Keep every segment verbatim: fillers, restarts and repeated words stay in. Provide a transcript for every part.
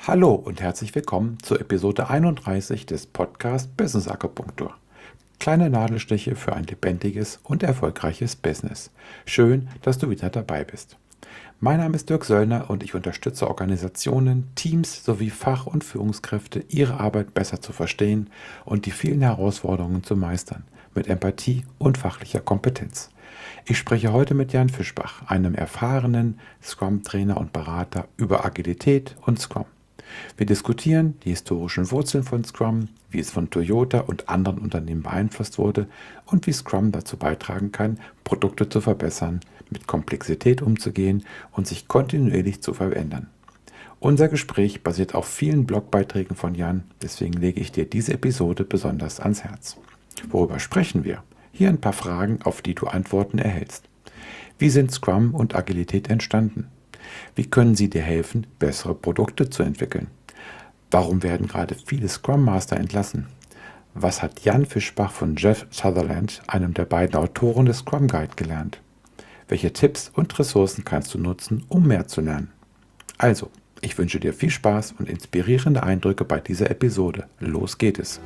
Hallo und herzlich willkommen zur Episode einunddreißig des Podcasts Business Akupunktur. Kleine Nadelstiche für ein lebendiges und erfolgreiches Business. Schön, dass du wieder dabei bist. Mein Name ist Dirk Söllner und ich unterstütze Organisationen, Teams sowie Fach- und Führungskräfte, ihre Arbeit besser zu verstehen und die vielen Herausforderungen zu meistern, mit Empathie und fachlicher Kompetenz. Ich spreche heute mit Jan Fischbach, einem erfahrenen Scrum-Trainer und Berater, über Agilität und Scrum. Wir diskutieren die historischen Wurzeln von Scrum, wie es von Toyota und anderen Unternehmen beeinflusst wurde und wie Scrum dazu beitragen kann, Produkte zu verbessern, mit Komplexität umzugehen und sich kontinuierlich zu verändern. Unser Gespräch basiert auf vielen Blogbeiträgen von Jan, deswegen lege ich dir diese Episode besonders ans Herz. Worüber sprechen wir? Hier ein paar Fragen, auf die du Antworten erhältst. Wie sind Scrum und Agilität entstanden? Wie können sie dir helfen, bessere Produkte zu entwickeln? Warum werden gerade viele Scrum Master entlassen? Was hat Jan Fischbach von Jeff Sutherland, einem der beiden Autoren des Scrum Guide, gelernt? Welche Tipps und Ressourcen kannst du nutzen, um mehr zu lernen? Also, ich wünsche dir viel Spaß und inspirierende Eindrücke bei dieser Episode. Los geht es!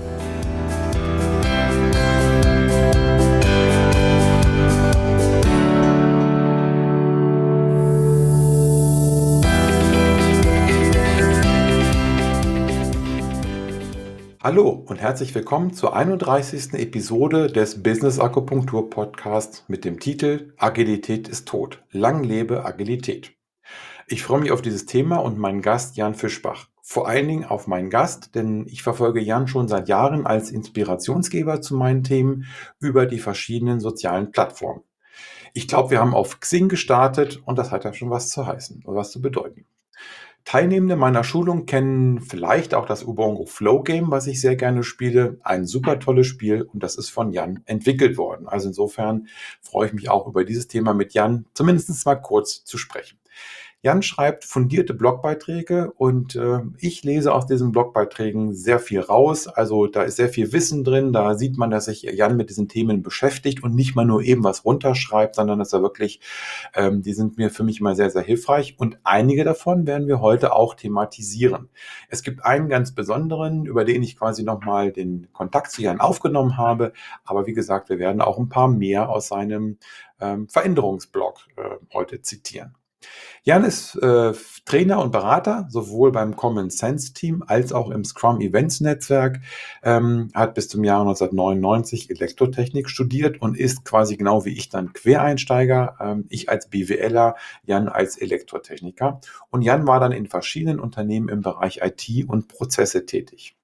Hallo und herzlich willkommen zur einunddreißigsten Episode des Business Akupunktur Podcasts mit dem Titel Agilität ist tot. Lang lebe Agilität. Ich freue mich auf dieses Thema und meinen Gast Jan Fischbach. Vor allen Dingen auf meinen Gast, denn ich verfolge Jan schon seit Jahren als Inspirationsgeber zu meinen Themen über die verschiedenen sozialen Plattformen. Ich glaube, wir haben auf Xing gestartet und das hat ja schon was zu heißen oder was zu bedeuten. Teilnehmende meiner Schulung kennen vielleicht auch das Ubongo Flow Game, was ich sehr gerne spiele. Ein super tolles Spiel und das ist von Jan entwickelt worden. Also insofern freue ich mich auch über dieses Thema mit Jan zumindest mal kurz zu sprechen. Jan schreibt fundierte Blogbeiträge und äh, ich lese aus diesen Blogbeiträgen sehr viel raus. Also da ist sehr viel Wissen drin. Da sieht man, dass sich Jan mit diesen Themen beschäftigt und nicht mal nur eben was runterschreibt, sondern dass er wirklich, ähm, die sind mir für mich immer sehr, sehr hilfreich. Und einige davon werden wir heute auch thematisieren. Es gibt einen ganz besonderen, über den ich quasi nochmal den Kontakt zu Jan aufgenommen habe. Aber wie gesagt, wir werden auch ein paar mehr aus seinem ähm, Veränderungsblog äh, heute zitieren. Jan ist äh, Trainer und Berater, sowohl beim Common Sense Team als auch im Scrum Events Netzwerk, ähm, hat bis zum Jahr neunzehnhundertneunundneunzig Elektrotechnik studiert und ist quasi genau wie ich dann Quereinsteiger, ähm, ich als BWLer, Jan als Elektrotechniker. Und Jan war dann in verschiedenen Unternehmen im Bereich I T und Prozesse tätig.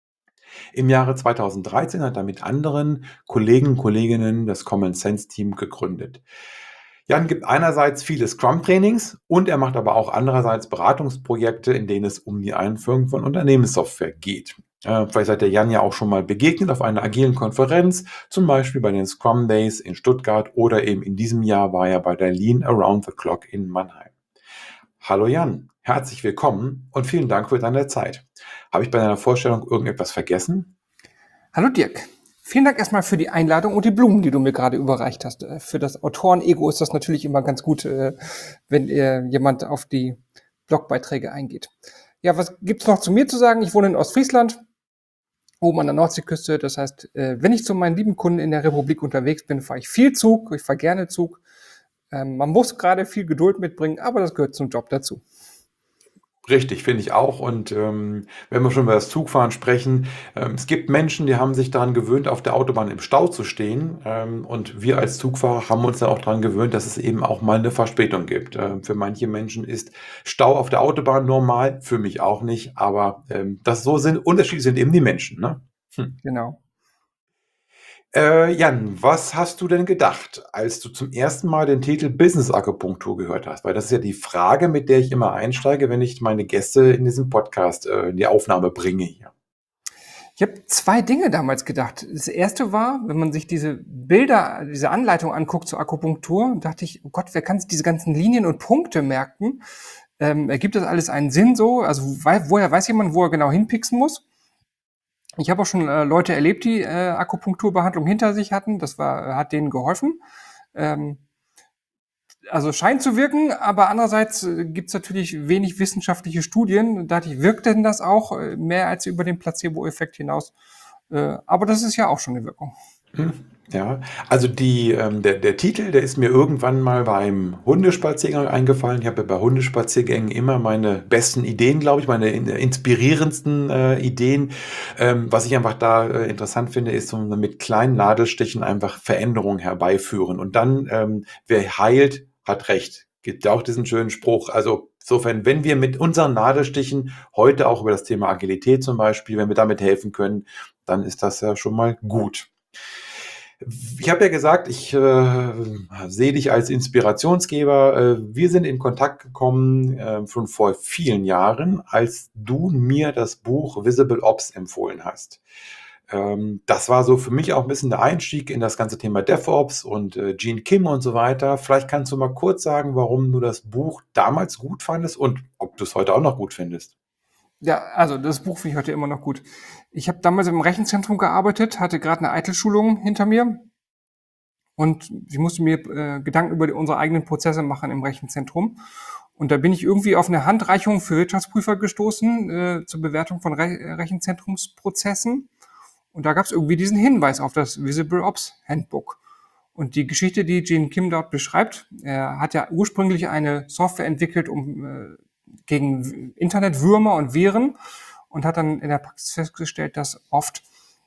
Im Jahre zweitausenddreizehn hat er mit anderen Kollegen und Kolleginnen das Common Sense Team gegründet. Jan gibt einerseits viele Scrum-Trainings und er macht aber auch andererseits Beratungsprojekte, in denen es um die Einführung von Unternehmenssoftware geht. Äh, vielleicht seid ihr Jan ja auch schon mal begegnet auf einer agilen Konferenz, zum Beispiel bei den Scrum Days in Stuttgart oder eben in diesem Jahr war er bei der Lean Around the Clock in Mannheim. Hallo Jan, herzlich willkommen und vielen Dank für deine Zeit. Habe ich bei deiner Vorstellung irgendetwas vergessen? Hallo Dirk, vielen Dank erstmal für die Einladung und die Blumen, die du mir gerade überreicht hast. Äh, Für das Autoren-Ego ist das natürlich immer ganz gut, äh, wenn äh, jemand auf die Blogbeiträge eingeht. Ja, was gibt's noch zu mir zu sagen? Ich wohne in Ostfriesland, oben an der Nordseeküste. Das heißt, äh, wenn ich zu meinen lieben Kunden in der Republik unterwegs bin, fahre ich viel Zug. Ich fahre gerne Zug. Ähm, man muss gerade viel Geduld mitbringen, aber das gehört zum Job dazu. Richtig, finde ich auch. Und ähm, wenn wir schon über das Zugfahren sprechen, ähm, es gibt Menschen, die haben sich daran gewöhnt, auf der Autobahn im Stau zu stehen. Ähm, und wir als Zugfahrer haben uns dann auch daran gewöhnt, dass es eben auch mal eine Verspätung gibt. Ähm, für manche Menschen ist Stau auf der Autobahn normal, für mich auch nicht. Aber ähm, das so sind Unterschiede sind eben die Menschen, ne? Hm. Genau. Äh, Jan, was hast du denn gedacht, als du zum ersten Mal den Titel Business Akupunktur gehört hast? Weil das ist ja die Frage, mit der ich immer einsteige, wenn ich meine Gäste in diesem Podcast äh, in die Aufnahme bringe hier. Ich habe zwei Dinge damals gedacht. Das erste war, wenn man sich diese Bilder, diese Anleitung anguckt zur Akupunktur, dachte ich, oh Gott, wer kann sich diese ganzen Linien und Punkte merken? Ähm, ergibt das alles einen Sinn so? Also wei- woher weiß jemand, wo er genau hinpixen muss? Ich habe auch schon äh, Leute erlebt, die äh, Akupunkturbehandlung hinter sich hatten. Das war, hat denen geholfen. Ähm, Also scheint zu wirken, aber andererseits äh, gibt es natürlich wenig wissenschaftliche Studien. Dadurch wirkt denn das auch äh, mehr als über den Placebo-Effekt hinaus. Äh, aber das ist ja auch schon eine Wirkung. Hm, ja, also die, ähm, der, der Titel, der ist mir irgendwann mal beim Hundespaziergang eingefallen. Ich habe ja bei Hundespaziergängen immer meine besten Ideen, glaube ich, meine in, inspirierendsten äh, Ideen. Ähm, was ich einfach da äh, interessant finde, ist so mit kleinen Nadelstichen einfach Veränderungen herbeiführen. Und dann, ähm, wer heilt, hat recht. Gibt ja auch diesen schönen Spruch. Also insofern, wenn wir mit unseren Nadelstichen heute auch über das Thema Agilität zum Beispiel, wenn wir damit helfen können, dann ist das ja schon mal gut. Ich habe ja gesagt, ich äh, sehe dich als Inspirationsgeber. Äh, wir sind in Kontakt gekommen äh, schon vor vielen Jahren, als du mir das Buch Visible Ops empfohlen hast. Ähm, das war so für mich auch ein bisschen der Einstieg in das ganze Thema DevOps und äh, Gene Kim und so weiter. Vielleicht kannst du mal kurz sagen, warum du das Buch damals gut fandest und ob du es heute auch noch gut findest. Ja, also das Buch finde ich heute immer noch gut. Ich habe damals im Rechenzentrum gearbeitet, hatte gerade eine Eitel-Schulung hinter mir und ich musste mir äh, Gedanken über die, unsere eigenen Prozesse machen im Rechenzentrum. Und da bin ich irgendwie auf eine Handreichung für Wirtschaftsprüfer gestoßen äh, zur Bewertung von Re Rechenzentrumsprozessen. Und da gab es irgendwie diesen Hinweis auf das Visible Ops Handbook. Und die Geschichte, die Gene Kim dort beschreibt, er hat ja ursprünglich eine Software entwickelt, um äh, gegen Internetwürmer und Viren und hat dann in der Praxis festgestellt, dass oft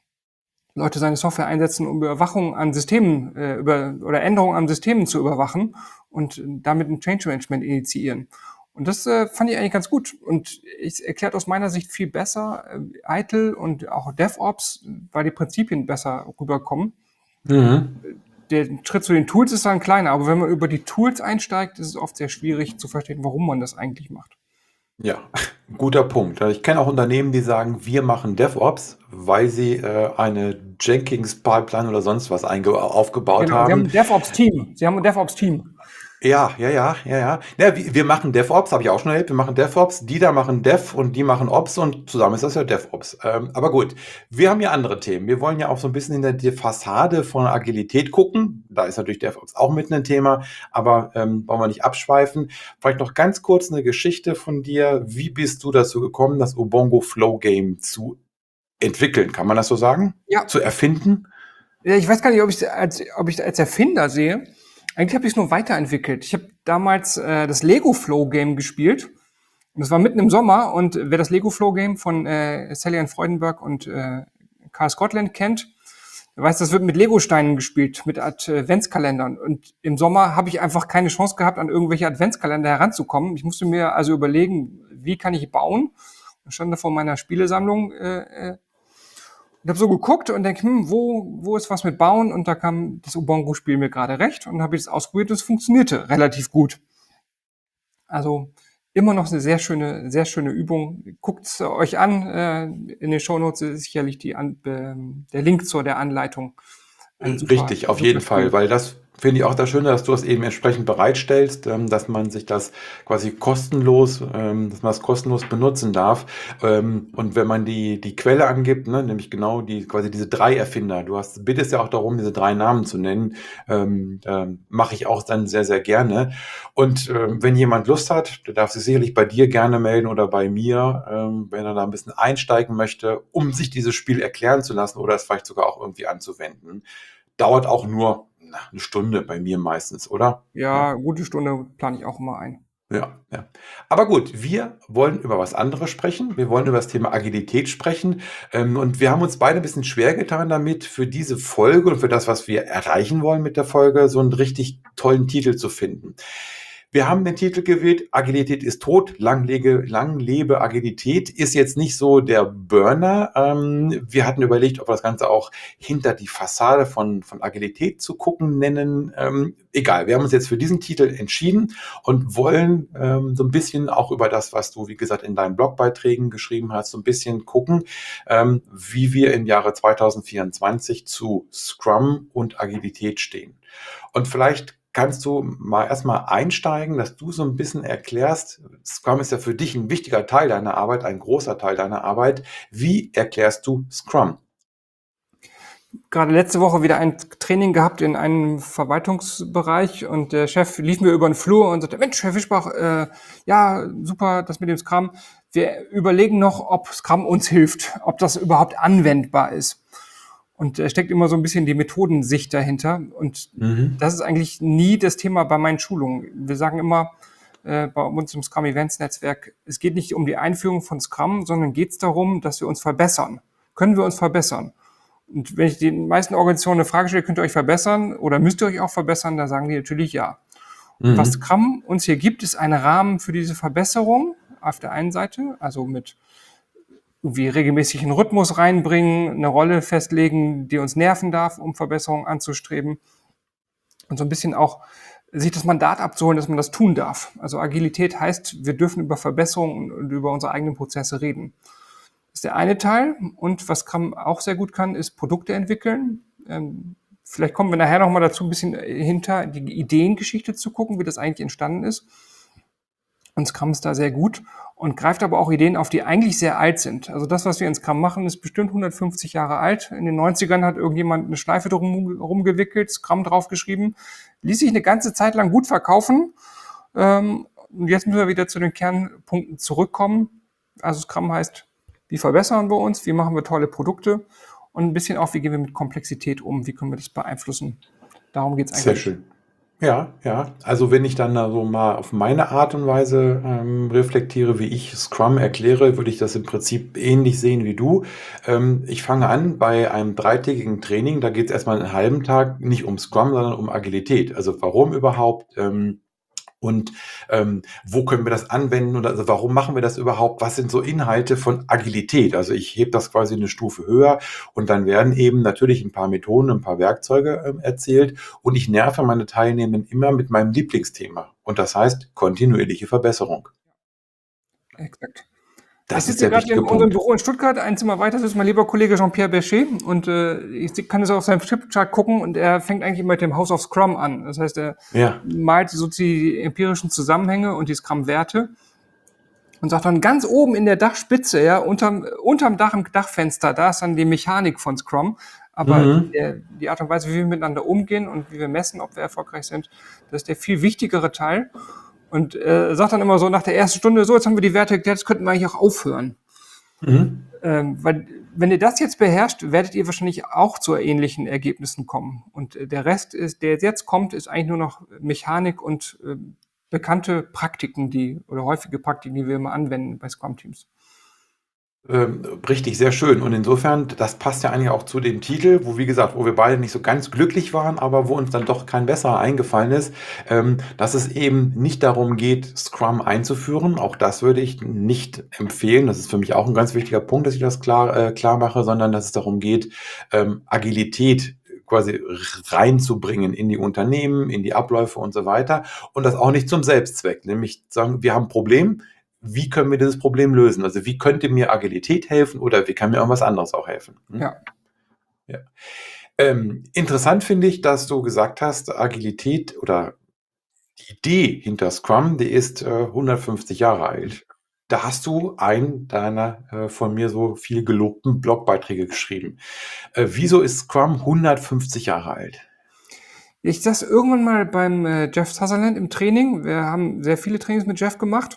Leute seine Software einsetzen, um Überwachung an Systemen äh, über, oder Änderungen an Systemen zu überwachen und damit ein Change Management initiieren. Und das äh, fand ich eigentlich ganz gut. Und es erklärt aus meiner Sicht viel besser äh, Eitel und auch DevOps, weil die Prinzipien besser rüberkommen. Mhm. Der Schritt zu den Tools ist dann kleiner, aber wenn man über die Tools einsteigt, ist es oft sehr schwierig zu verstehen, warum man das eigentlich macht. Ja, guter Punkt. Ich kenne auch Unternehmen, die sagen, wir machen DevOps, weil sie äh, eine Jenkins-Pipeline oder sonst was einge aufgebaut Genau, sie haben haben. ein DevOps-Team. Sie haben ein DevOps-Team. Ja, ja, ja, ja, ja. Ja, wir, wir machen DevOps, habe ich auch schon erlebt. Wir machen DevOps, die da machen Dev und die machen Ops und zusammen ist das ja DevOps. Ähm, aber gut, wir haben ja andere Themen. Wir wollen ja auch so ein bisschen in die Fassade von Agilität gucken. Da ist natürlich DevOps auch mit ein Thema, aber ähm, wollen wir nicht abschweifen. Vielleicht noch ganz kurz eine Geschichte von dir. Wie bist du dazu gekommen, das Ubongo Flow Game zu entwickeln? Kann man das so sagen? Ja, Zu erfinden? ja, ich weiß gar nicht, ob ich als, ob ich als Erfinder sehe. Eigentlich habe ich es nur weiterentwickelt. Ich habe damals äh, das Lego Flow Game gespielt. Und das war mitten im Sommer. Und wer das Lego Flow Game von äh, Sally Ann Freudenberg und äh, Carl Scotland kennt, der weiß, das wird mit Lego-Steinen gespielt, mit Adventskalendern. Und im Sommer habe ich einfach keine Chance gehabt, an irgendwelche Adventskalender heranzukommen. Ich musste mir also überlegen, wie kann ich bauen? Und stand da vor meiner Spielesammlung äh, äh, und habe so geguckt und denke, hm, wo, wo ist was mit Bauen? Und da kam das Ubongo-Spiel mir gerade recht und habe ich das ausprobiert und es funktionierte relativ gut. Also immer noch eine sehr schöne, sehr schöne Übung. Guckt es euch an. Äh, in den Shownotes ist sicherlich die an, äh, der Link zur der Anleitung. Ein super, Richtig, auf super jeden Fall, Spiel. weil das finde ich auch das Schöne, dass du es eben entsprechend bereitstellst, ähm, dass man sich das quasi kostenlos, ähm, dass man das kostenlos benutzen darf. Ähm, und wenn man die, die Quelle angibt, ne, nämlich genau die, quasi diese drei Erfinder, du hast, bittest ja auch darum, diese drei Namen zu nennen, ähm, ähm, mache ich auch dann sehr, sehr gerne. Und ähm, wenn jemand Lust hat, der darf sich sicherlich bei dir gerne melden oder bei mir, ähm, wenn er da ein bisschen einsteigen möchte, um sich dieses Spiel erklären zu lassen oder es vielleicht sogar auch irgendwie anzuwenden. Dauert auch nur na, eine Stunde bei mir meistens, oder? Ja. Ja, gute Stunde plane ich auch immer ein. Ja, ja. Aber gut, wir wollen über was anderes sprechen. Wir wollen über das Thema Agilität sprechen. Ähm, und wir haben uns beide ein bisschen schwer getan damit, für diese Folge und für das, was wir erreichen wollen mit der Folge, so einen richtig tollen Titel zu finden. Wir haben den Titel gewählt, Agilität ist tot, lang lebe, lang lebe Agilität, ist jetzt nicht so der Burner. Ähm, wir hatten überlegt, ob wir das Ganze auch hinter die Fassade von, von Agilität zu gucken nennen. Ähm, egal, wir haben uns jetzt für diesen Titel entschieden und wollen ähm, so ein bisschen auch über das, was du, wie gesagt, in deinen Blogbeiträgen geschrieben hast, so ein bisschen gucken, ähm, wie wir im Jahre zwanzig vierundzwanzig zu Scrum und Agilität stehen. Und vielleicht kannst du mal erstmal einsteigen, dass du so ein bisschen erklärst, Scrum ist ja für dich ein wichtiger Teil deiner Arbeit, ein großer Teil deiner Arbeit. Wie erklärst du Scrum? gerade letzte Woche wieder ein Training gehabt in einem Verwaltungsbereich und der Chef lief mir über den Flur und sagte, Mensch, Herr Fischbach, äh, ja, super, das mit dem Scrum. Wir überlegen noch, ob Scrum uns hilft, ob das überhaupt anwendbar ist. Und da steckt immer so ein bisschen die Methodensicht dahinter. Und Mhm. das ist eigentlich nie das Thema bei meinen Schulungen. Wir sagen immer äh, bei uns im Scrum Events Netzwerk, es geht nicht um die Einführung von Scrum, sondern geht es darum, dass wir uns verbessern. Können wir uns verbessern? Und wenn ich den meisten Organisationen eine Frage stelle, könnt ihr euch verbessern oder müsst ihr euch auch verbessern, da sagen die natürlich ja. Und was Mhm. Scrum uns hier gibt, ist ein Rahmen für diese Verbesserung auf der einen Seite, also mit irgendwie regelmäßigen Rhythmus reinbringen, eine Rolle festlegen, die uns nerven darf, um Verbesserungen anzustreben und so ein bisschen auch sich das Mandat abzuholen, dass man das tun darf. Also Agilität heißt, wir dürfen über Verbesserungen und über unsere eigenen Prozesse reden. Das ist der eine Teil. Und was Scrum auch sehr gut kann, ist Produkte entwickeln. Ähm, vielleicht kommen wir nachher noch mal dazu, ein bisschen hinter die Ideengeschichte zu gucken, wie das eigentlich entstanden ist. Und Scrum ist da sehr gut und greift aber auch Ideen auf, die eigentlich sehr alt sind. Also das, was wir in Scrum machen, ist bestimmt hundertfünfzig Jahre alt. In den neunzigern hat irgendjemand eine Schleife drum rumgewickelt, Scrum draufgeschrieben, ließ sich eine ganze Zeit lang gut verkaufen. Ähm, und jetzt müssen wir wieder zu den Kernpunkten zurückkommen. Also Scrum heißt, wie verbessern wir uns, wie machen wir tolle Produkte und ein bisschen auch, wie gehen wir mit Komplexität um, wie können wir das beeinflussen. Darum geht's Sehr eigentlich. schön. Ja, ja. Also wenn ich dann da so mal auf meine Art und Weise ähm, reflektiere, wie ich Scrum erkläre, würde ich das im Prinzip ähnlich sehen wie du. Ähm, ich fange an bei einem dreitägigen Training, da geht es erstmal einen halben Tag nicht um Scrum, sondern um Agilität. Also warum überhaupt? Ähm, und ähm, wo können wir das anwenden oder also warum machen wir das überhaupt? Was sind so Inhalte von Agilität? Also ich hebe das quasi eine Stufe höher und dann werden eben natürlich ein paar Methoden, ein paar Werkzeuge ähm, erzählt und ich nerve meine Teilnehmenden immer mit meinem Lieblingsthema. Und das heißt kontinuierliche Verbesserung. Exakt. Ich Das ist sitze hier der gerade in wichtige unserem Punkt. Büro in Stuttgart, ein Zimmer weiter sitzt mein lieber Kollege Jean-Pierre Bercher und äh, ich kann es auf seinem Flipchart gucken und er fängt eigentlich immer mit dem House of Scrum an. Das heißt, er Ja. malt so die empirischen Zusammenhänge und die Scrum-Werte und sagt dann ganz oben in der Dachspitze, ja, unterm, unterm Dach im Dachfenster, da ist dann die Mechanik von Scrum. Aber Mhm. der, die Art und Weise, wie wir miteinander umgehen und wie wir messen, ob wir erfolgreich sind, das ist der viel wichtigere Teil. Und äh, sagt dann immer so nach der ersten Stunde, so, jetzt haben wir die Werte geklärt, jetzt könnten wir eigentlich auch aufhören. Mhm. Ähm, weil, wenn ihr das jetzt beherrscht, werdet ihr wahrscheinlich auch zu ähnlichen Ergebnissen kommen. Und äh, der Rest ist, der jetzt kommt, ist eigentlich nur noch Mechanik und äh, bekannte Praktiken, die, oder häufige Praktiken, die wir immer anwenden bei Scrum-Teams. Ähm, richtig, sehr schön. Und insofern, das passt ja eigentlich auch zu dem Titel, wo, wie gesagt, wo wir beide nicht so ganz glücklich waren, aber wo uns dann doch kein besserer eingefallen ist, ähm, dass es eben nicht darum geht, Scrum einzuführen. Auch das würde ich nicht empfehlen. Das ist für mich auch ein ganz wichtiger Punkt, dass ich das klar, äh, klar mache, sondern dass es darum geht, ähm, Agilität quasi reinzubringen in die Unternehmen, in die Abläufe und so weiter. Und das auch nicht zum Selbstzweck, nämlich sagen, wir haben ein Problem, wie können wir dieses Problem lösen? Also wie könnte mir Agilität helfen oder wie kann mir irgendwas anderes auch helfen? Hm? Ja. Ja. Ähm, interessant finde ich, dass du gesagt hast, Agilität oder die Idee hinter Scrum, die ist äh, hundertfünfzig Jahre alt. Da hast du einen deiner äh, von mir so viel gelobten Blogbeiträge geschrieben. Äh, wieso ist Scrum hundertfünfzig Jahre alt? Ich saß irgendwann mal beim äh, Jeff Sutherland im Training. Wir haben sehr viele Trainings mit Jeff gemacht.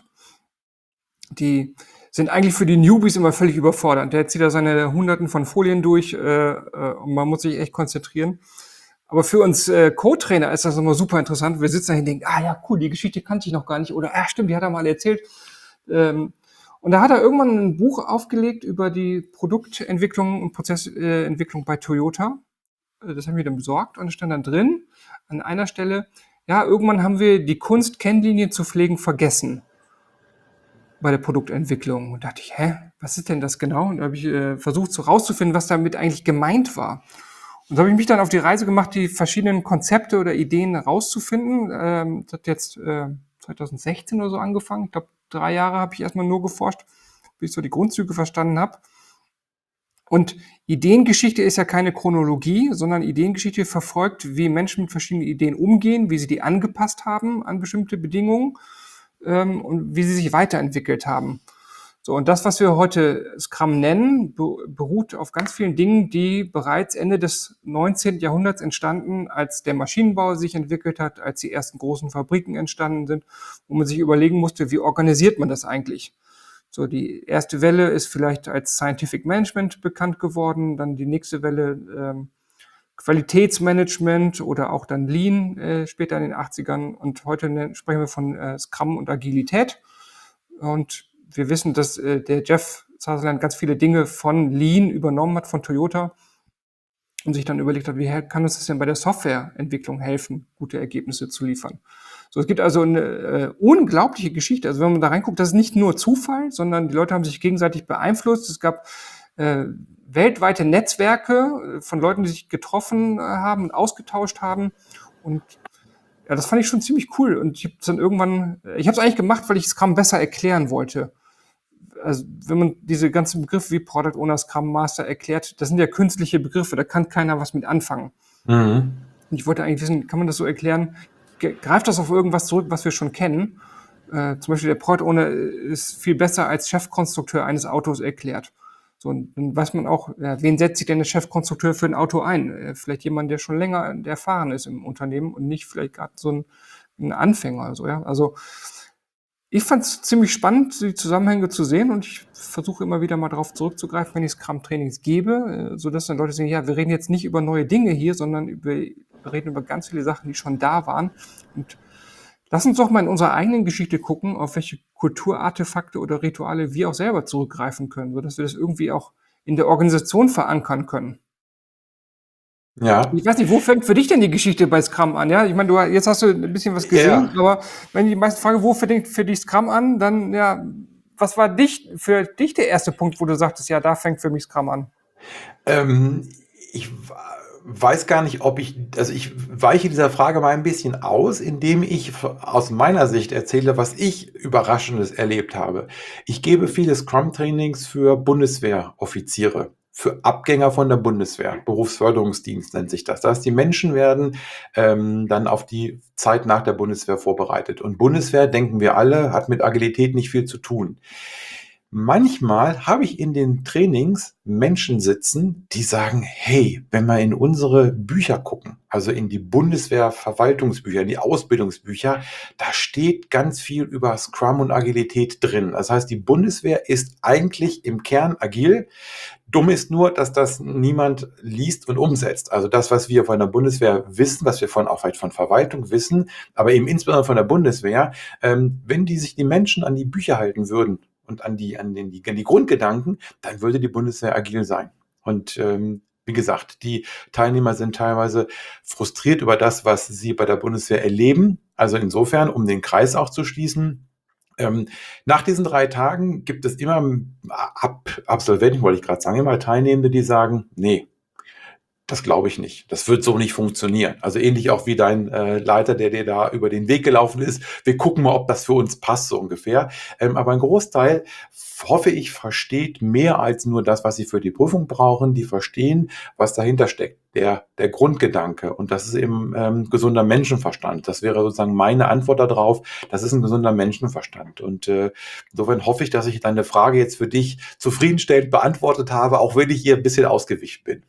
Die sind eigentlich für die Newbies immer völlig überfordert. Der zieht da seine Hunderten von Folien durch äh, äh, und man muss sich echt konzentrieren. Aber für uns äh, Co-Trainer ist das immer super interessant. Wir sitzen da und denken, ah ja, cool, die Geschichte kannte ich noch gar nicht. Oder, ah stimmt, die hat er mal erzählt. Ähm, und da hat er irgendwann ein Buch aufgelegt über die Produktentwicklung und Prozessentwicklung bei Toyota. Äh, Das haben wir dann besorgt und es stand dann drin, an einer Stelle, ja, irgendwann haben wir die Kunst, Kennlinien zu pflegen, vergessen bei der Produktentwicklung. Und dachte ich, hä, was ist denn das genau? Und da habe ich äh, versucht, so rauszufinden, was damit eigentlich gemeint war. Und so habe ich mich dann auf die Reise gemacht, die verschiedenen Konzepte oder Ideen rauszufinden. Ähm, das hat jetzt äh, zwanzig sechzehn oder so angefangen. Ich glaube, drei Jahre habe ich erstmal nur geforscht, bis ich so die Grundzüge verstanden habe. Und Ideengeschichte ist ja keine Chronologie, sondern Ideengeschichte verfolgt, wie Menschen mit verschiedenen Ideen umgehen, wie sie die angepasst haben an bestimmte Bedingungen ähm, und wie sie sich weiterentwickelt haben. So, und das, was wir heute Scrum nennen, beruht auf ganz vielen Dingen, die bereits Ende des neunzehnten Jahrhunderts entstanden, als der Maschinenbau sich entwickelt hat, als die ersten großen Fabriken entstanden sind, wo man sich überlegen musste, wie organisiert man das eigentlich? So, die erste Welle ist vielleicht als Scientific Management bekannt geworden, dann die nächste Welle ähm, Qualitätsmanagement oder auch dann Lean äh, später in den achtzigern, und heute ne, sprechen wir von äh, Scrum und Agilität. Und wir wissen, dass äh, der Jeff Sutherland ganz viele Dinge von Lean übernommen hat, von Toyota, und sich dann überlegt hat, wie kann uns das denn bei der Softwareentwicklung helfen, gute Ergebnisse zu liefern. So, es gibt also eine äh, unglaubliche Geschichte. Also wenn man da reinguckt, das ist nicht nur Zufall, sondern die Leute haben sich gegenseitig beeinflusst. Es gab äh, weltweite Netzwerke von Leuten, die sich getroffen äh, haben und ausgetauscht haben. Und ja, das fand ich schon ziemlich cool. Und ich habe dann irgendwann, ich habe es eigentlich gemacht, weil ich Scrum besser erklären wollte. Also wenn man diese ganzen Begriffe wie Product Owner, Scrum Master erklärt, das sind ja künstliche Begriffe, da kann keiner was mit anfangen. Mhm. Und ich wollte eigentlich wissen, kann man das so erklären? Greift das auf irgendwas zurück, was wir schon kennen? Äh, zum Beispiel der Product Owner ist viel besser als Chefkonstrukteur eines Autos erklärt. So, und dann weiß man auch, ja, wen setzt sich denn der Chefkonstrukteur für ein Auto ein? Äh, vielleicht jemand, der schon länger erfahren ist im Unternehmen und nicht vielleicht gerade so ein, ein Anfänger. Also, ja, also ich fand es ziemlich spannend, die Zusammenhänge zu sehen, und ich versuche immer wieder mal darauf zurückzugreifen, wenn ich Scrum-Trainings gebe, äh, sodass dann Leute sehen, ja, wir reden jetzt nicht über neue Dinge hier, sondern über, wir reden über ganz viele Sachen, die schon da waren. Und lass uns doch mal in unserer eigenen Geschichte gucken, auf welche Kulturartefakte oder Rituale wir auch selber zurückgreifen können, sodass wir das irgendwie auch in der Organisation verankern können. Ja. Ich weiß nicht, wo fängt für dich denn die Geschichte bei Scrum an? Ja, ich meine, du jetzt hast du ein bisschen was gesehen, ja. Aber wenn ich die meisten frage, wo fängt für dich Scrum an, dann ja, was war dich für dich der erste Punkt, wo du sagtest, ja, da fängt für mich Scrum an? Ähm, ich weiß gar nicht, ob ich, also ich weiche dieser Frage mal ein bisschen aus, indem ich aus meiner Sicht erzähle, was ich Überraschendes erlebt habe. Ich gebe viele Scrum-Trainings für Bundeswehroffiziere, für Abgänger von der Bundeswehr. Berufsförderungsdienst nennt sich das. Das heißt, die Menschen werden ähm, dann auf die Zeit nach der Bundeswehr vorbereitet. Und Bundeswehr, denken wir alle, hat mit Agilität nicht viel zu tun. Manchmal habe ich in den Trainings Menschen sitzen, die sagen, hey, wenn wir in unsere Bücher gucken, also in die Bundeswehr-Verwaltungsbücher, in die Ausbildungsbücher, da steht ganz viel über Scrum und Agilität drin. Das heißt, die Bundeswehr ist eigentlich im Kern agil. Dumm ist nur, dass das niemand liest und umsetzt. Also das, was wir von der Bundeswehr wissen, was wir von auch von Verwaltung wissen, aber eben insbesondere von der Bundeswehr, ähm, wenn die sich die Menschen an die Bücher halten würden und an die, an den, die, an die Grundgedanken, dann würde die Bundeswehr agil sein. Und ähm, wie gesagt, die Teilnehmer sind teilweise frustriert über das, was sie bei der Bundeswehr erleben. Also insofern, um den Kreis auch zu schließen, ähm, nach diesen drei Tagen gibt es immer Ab Absolventen, wollte ich gerade sagen, immer Teilnehmende, die sagen, nee, das glaube ich nicht. Das wird so nicht funktionieren. Also ähnlich auch wie dein äh, Leiter, der dir da über den Weg gelaufen ist. Wir gucken mal, ob das für uns passt, so ungefähr. Ähm, aber ein Großteil, hoffe ich, versteht mehr als nur das, was sie für die Prüfung brauchen. Die verstehen, was dahinter steckt. Der, der Grundgedanke. Und das ist eben ähm, gesunder Menschenverstand. Das wäre sozusagen meine Antwort darauf. Das ist ein gesunder Menschenverstand. Und äh, insofern hoffe ich, dass ich deine Frage jetzt für dich zufriedenstellend beantwortet habe, auch wenn ich hier ein bisschen ausgewichen bin.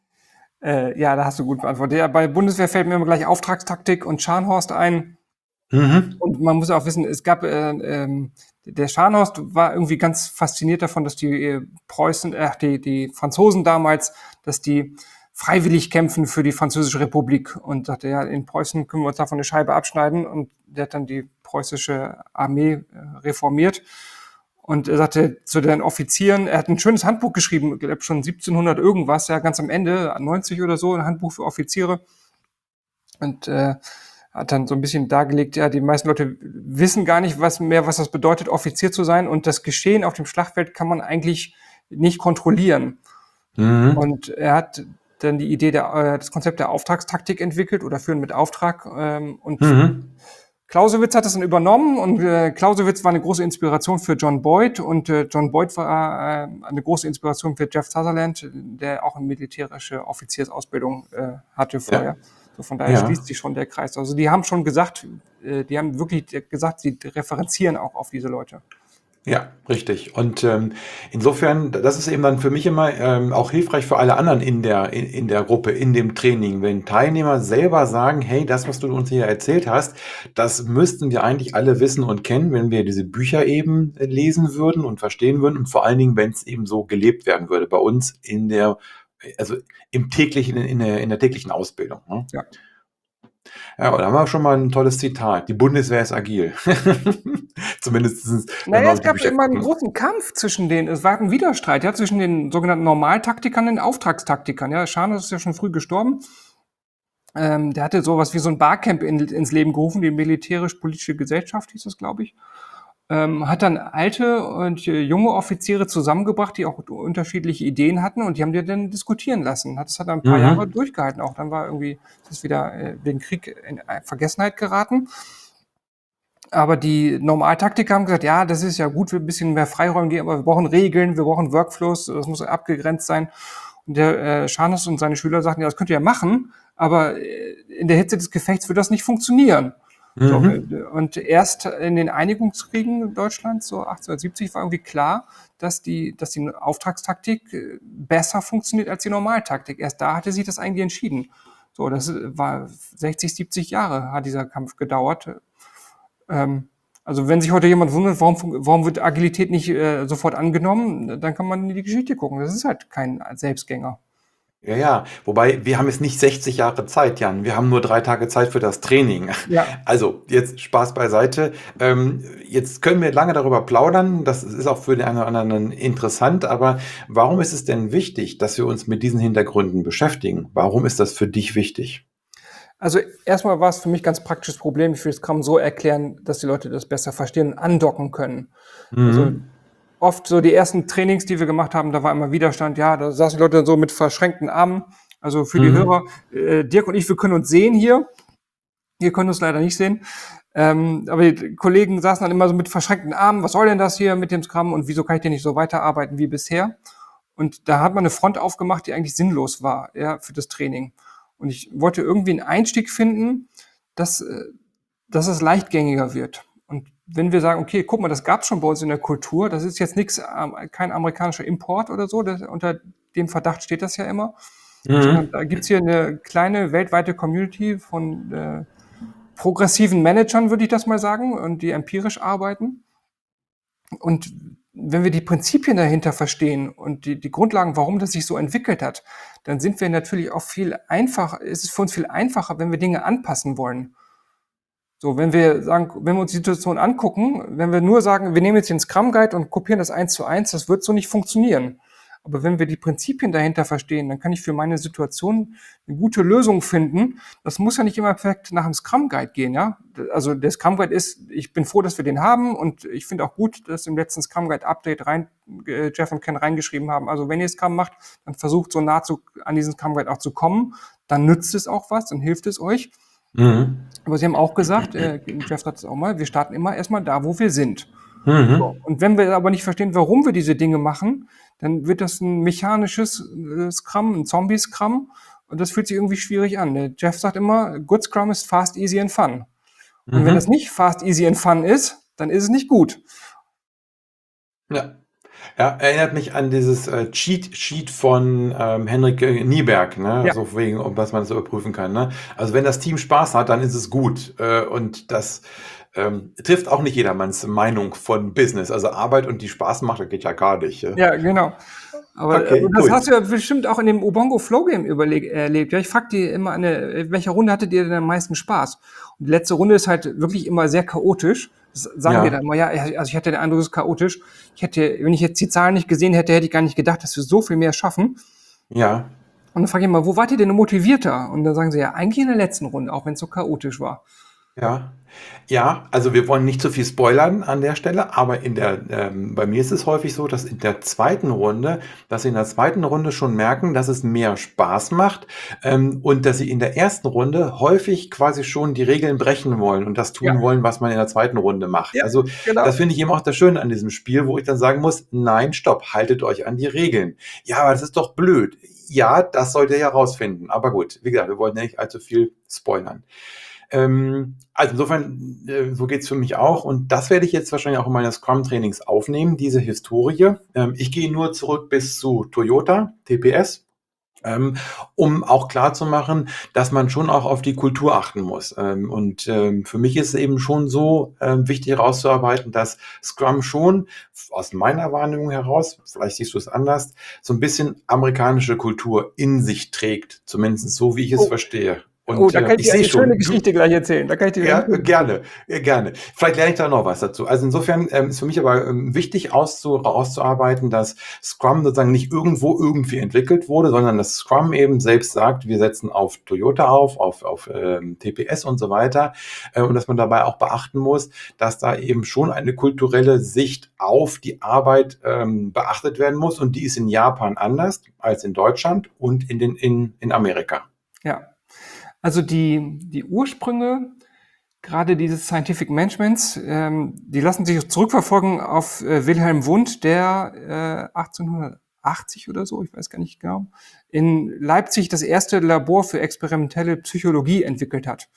Äh, ja, da hast du gut beantwortet. Ja, bei Bundeswehr fällt mir immer gleich Auftragstaktik und Scharnhorst ein. Mhm. Und man muss auch wissen, es gab, äh, ähm, der Scharnhorst war irgendwie ganz fasziniert davon, dass die äh, Preußen, äh, die, die Franzosen damals, dass die freiwillig kämpfen für die Französische Republik, und sagte, ja, in Preußen können wir uns davon eine Scheibe abschneiden, und der hat dann die preußische Armee äh, reformiert. Und er sagte zu den Offizieren, er hat ein schönes Handbuch geschrieben, ich glaube schon siebzehnhundert irgendwas, ja, ganz am Ende, neunzig oder so, ein Handbuch für Offiziere. Und äh, hat dann so ein bisschen dargelegt, ja, die meisten Leute wissen gar nicht was mehr, was das bedeutet, Offizier zu sein. Und das Geschehen auf dem Schlachtfeld kann man eigentlich nicht kontrollieren. Mhm. Und er hat dann die Idee, der, äh, das Konzept der Auftragstaktik entwickelt oder Führen mit Auftrag. Ähm, und mhm. Clausewitz hat das dann übernommen, und äh, Clausewitz war eine große Inspiration für John Boyd, und äh, John Boyd war äh, eine große Inspiration für Jeff Sutherland, der auch eine militärische Offiziersausbildung äh, hatte vorher. Ja. So von daher ja. Schließt sich schon der Kreis. Also die haben schon gesagt, äh, die haben wirklich gesagt, sie referenzieren auch auf diese Leute. Ja, richtig. Und ähm, insofern, das ist eben dann für mich immer ähm, auch hilfreich für alle anderen in der, in, in der Gruppe, in dem Training, wenn Teilnehmer selber sagen, hey, das, was du uns hier erzählt hast, das müssten wir eigentlich alle wissen und kennen, wenn wir diese Bücher eben äh, lesen würden und verstehen würden und vor allen Dingen, wenn es eben so gelebt werden würde bei uns in der, also im täglichen, in der, in der täglichen Ausbildung. Ne? Ja. Ja, und da haben wir schon mal ein tolles Zitat. Die Bundeswehr ist agil. Zumindest, wenn wir Naja, auf es die gab Bücher immer einen gucken. großen Kampf zwischen den, es war ein Widerstreit, ja, zwischen den sogenannten Normaltaktikern und den Auftragstaktikern. Ja, Scharners ist ja schon früh gestorben. Ähm, der hatte sowas wie so ein Barcamp in, ins Leben gerufen, die militärisch-politische Gesellschaft hieß das, glaube ich. Ähm, hat dann alte und äh, junge Offiziere zusammengebracht, die auch unterschiedliche Ideen hatten und die haben die dann diskutieren lassen. Hat, das hat dann ein paar Jahre Mhm. durchgehalten. Auch dann war irgendwie, das ist wieder äh, wegen Krieg in Vergessenheit geraten. Aber die Normaltaktiker haben gesagt, ja, das ist ja gut, wir ein bisschen mehr Freiräume geben, aber wir brauchen Regeln, wir brauchen Workflows, das muss abgegrenzt sein. Und der äh, Scharnes und seine Schüler sagten, ja, das könnt ihr ja machen, aber äh, in der Hitze des Gefechts wird das nicht funktionieren. So, Mhm. und erst in den Einigungskriegen Deutschlands, so achtzehnhundertsiebzig, war irgendwie klar, dass die, dass die Auftragstaktik besser funktioniert als die Normaltaktik. Erst da hatte sich das eigentlich entschieden. So, das war sechzig, siebzig Jahre hat dieser Kampf gedauert. Ähm, also wenn sich heute jemand wundert, warum, warum wird Agilität nicht äh, sofort angenommen, dann kann man in die Geschichte gucken. Das ist halt kein Selbstgänger. Ja, ja. Wobei, wir haben jetzt nicht sechzig Jahre Zeit, Jan. Wir haben nur drei Tage Zeit für das Training. Ja, Also, jetzt Spaß beiseite. Ähm, jetzt können wir lange darüber plaudern. Das ist auch für den einen oder anderen interessant. Aber warum ist es denn wichtig, dass wir uns mit diesen Hintergründen beschäftigen? Warum ist das für dich wichtig? also erstmal war es für mich ganz praktisches Problem. Ich will das Kram so erklären, dass die Leute das besser verstehen und andocken können. Also Mhm. oft so die ersten Trainings, die wir gemacht haben, da war immer Widerstand. Ja, da saßen die Leute dann so mit verschränkten Armen. Also für die Mhm. Hörer, äh, Dirk und ich, wir können uns sehen hier. Ihr könnt uns leider nicht sehen. Ähm, aber die Kollegen saßen dann immer so mit verschränkten Armen. Was soll denn das hier mit dem Scrum und wieso kann ich denn nicht so weiterarbeiten wie bisher? Und da hat man eine Front aufgemacht, die eigentlich sinnlos war, ja, für das Training. Und ich wollte irgendwie einen Einstieg finden, dass, äh, dass es leichtgängiger wird. Und wenn wir sagen, okay, guck mal, das gab es schon bei uns in der Kultur, das ist jetzt nichts, ähm, kein amerikanischer Import oder so, das, unter dem Verdacht steht das ja immer, sondern Mhm. da gibt's hier eine kleine weltweite Community von äh, progressiven Managern, würde ich das mal sagen, und die empirisch arbeiten. Und wenn wir die Prinzipien dahinter verstehen und die, die Grundlagen, warum das sich so entwickelt hat, dann sind wir natürlich auch viel einfacher, ist es für uns viel einfacher, wenn wir Dinge anpassen wollen. So, wenn wir sagen, wenn wir uns die Situation angucken, wenn wir nur sagen, wir nehmen jetzt den Scrum Guide und kopieren das eins zu eins, das wird so nicht funktionieren. Aber wenn wir die Prinzipien dahinter verstehen, dann kann ich für meine Situation eine gute Lösung finden. Das muss ja nicht immer perfekt nach dem Scrum Guide gehen, ja. Also der Scrum Guide ist, ich bin froh, dass wir den haben und ich finde auch gut, dass im letzten Scrum Guide Update rein, äh, Jeff und Ken reingeschrieben haben. Also wenn ihr Scrum macht, dann versucht so nah zu, an diesen Scrum Guide auch zu kommen. Dann nützt es auch was, dann hilft es euch. Mhm. Aber Sie haben auch gesagt, äh, Jeff sagt es auch mal, wir starten immer erstmal da, wo wir sind. So. Mhm. Und wenn wir aber nicht verstehen, warum wir diese Dinge machen, dann wird das ein mechanisches äh, Scrum, ein Zombie-Scrum. Und das fühlt sich irgendwie schwierig an. Der Jeff sagt immer, good Scrum ist fast, easy and fun. Und wenn das Mhm. nicht fast, easy and fun ist, dann ist es nicht gut. Ja. Ja, erinnert mich an dieses äh, Cheat Sheet von ähm, Henrik äh, Nieberg, ne? Ja, So wegen, um was man das überprüfen kann. Ne? Also wenn das Team Spaß hat, dann ist es gut. Äh, und das ähm, trifft auch nicht jedermanns Meinung von Business. Also Arbeit und die Spaß macht, das geht ja gar nicht. Ja? ja, genau. Aber äh, Okay, das gut. hast du ja bestimmt auch in dem Ubongo Flow Game überleg, erlebt. Ja, ich frag die immer, eine, in welcher Runde hattet ihr denn am meisten Spaß? Und die letzte Runde ist halt wirklich immer sehr chaotisch. Das sagen wir dann Ja, immer, ja, also ich hatte den Eindruck, es ist chaotisch. Ich hätte, wenn ich jetzt die Zahlen nicht gesehen hätte, hätte ich gar nicht gedacht, dass wir so viel mehr schaffen. ja. Und dann frage ich immer, wo wart ihr denn motivierter? Und dann sagen sie, ja, eigentlich in der letzten Runde, auch wenn es so chaotisch war. Ja. Ja, also wir wollen nicht zu viel spoilern an der Stelle, aber in der, ähm, bei mir ist es häufig so, dass in der zweiten Runde, dass sie in der zweiten Runde schon merken, dass es mehr Spaß macht, ähm, und dass sie in der ersten Runde häufig quasi schon die Regeln brechen wollen und das Ja, tun wollen, was man in der zweiten Runde macht. ja, Also genau. das finde ich eben auch das Schöne an diesem Spiel, wo ich dann sagen muss, nein, stopp, haltet euch an die Regeln. Ja, aber das ist doch blöd. Ja, das sollt ihr ja rausfinden. Aber gut, wie gesagt, wir wollen ja nicht allzu viel spoilern. Ähm, also insofern, äh, so geht's für mich auch und das werde ich jetzt wahrscheinlich auch in meine Scrum-Trainings aufnehmen, diese Historie. Ähm, ich gehe nur zurück bis zu Toyota, T P S. Ähm, um auch klarzumachen, dass man schon auch auf die Kultur achten muss. Ähm, und ähm, für mich ist es eben schon so ähm, wichtig herauszuarbeiten, dass Scrum schon f- aus meiner Wahrnehmung heraus, vielleicht siehst du es anders, so ein bisschen amerikanische Kultur in sich trägt, zumindest so, wie ich es Oh, verstehe. oh, Und da äh, kann ich ich dir sehe eine schöne schon, du, Geschichte gleich erzählen. Da kann ich dir ja, eine schöne gerne, äh, gerne. Vielleicht lerne ich da noch was dazu. Also insofern ähm, ist für mich aber ähm, wichtig auszu auszuarbeiten, dass Scrum sozusagen nicht irgendwo irgendwie entwickelt wurde, sondern dass Scrum eben selbst sagt, wir setzen auf Toyota auf, auf, auf ähm, T P S und so weiter. Äh, und dass man dabei auch beachten muss, dass da eben schon eine kulturelle Sicht auf die Arbeit ähm, beachtet werden muss. Und die ist in Japan anders als in Deutschland und in, den, in, in Amerika. Ja, also die, die Ursprünge gerade dieses Scientific Managements, ähm, die lassen sich zurückverfolgen auf äh, Wilhelm Wundt, der äh, achtzehnhundertachtzig oder so, ich weiß gar nicht genau, in Leipzig das erste Labor für experimentelle Psychologie entwickelt hat.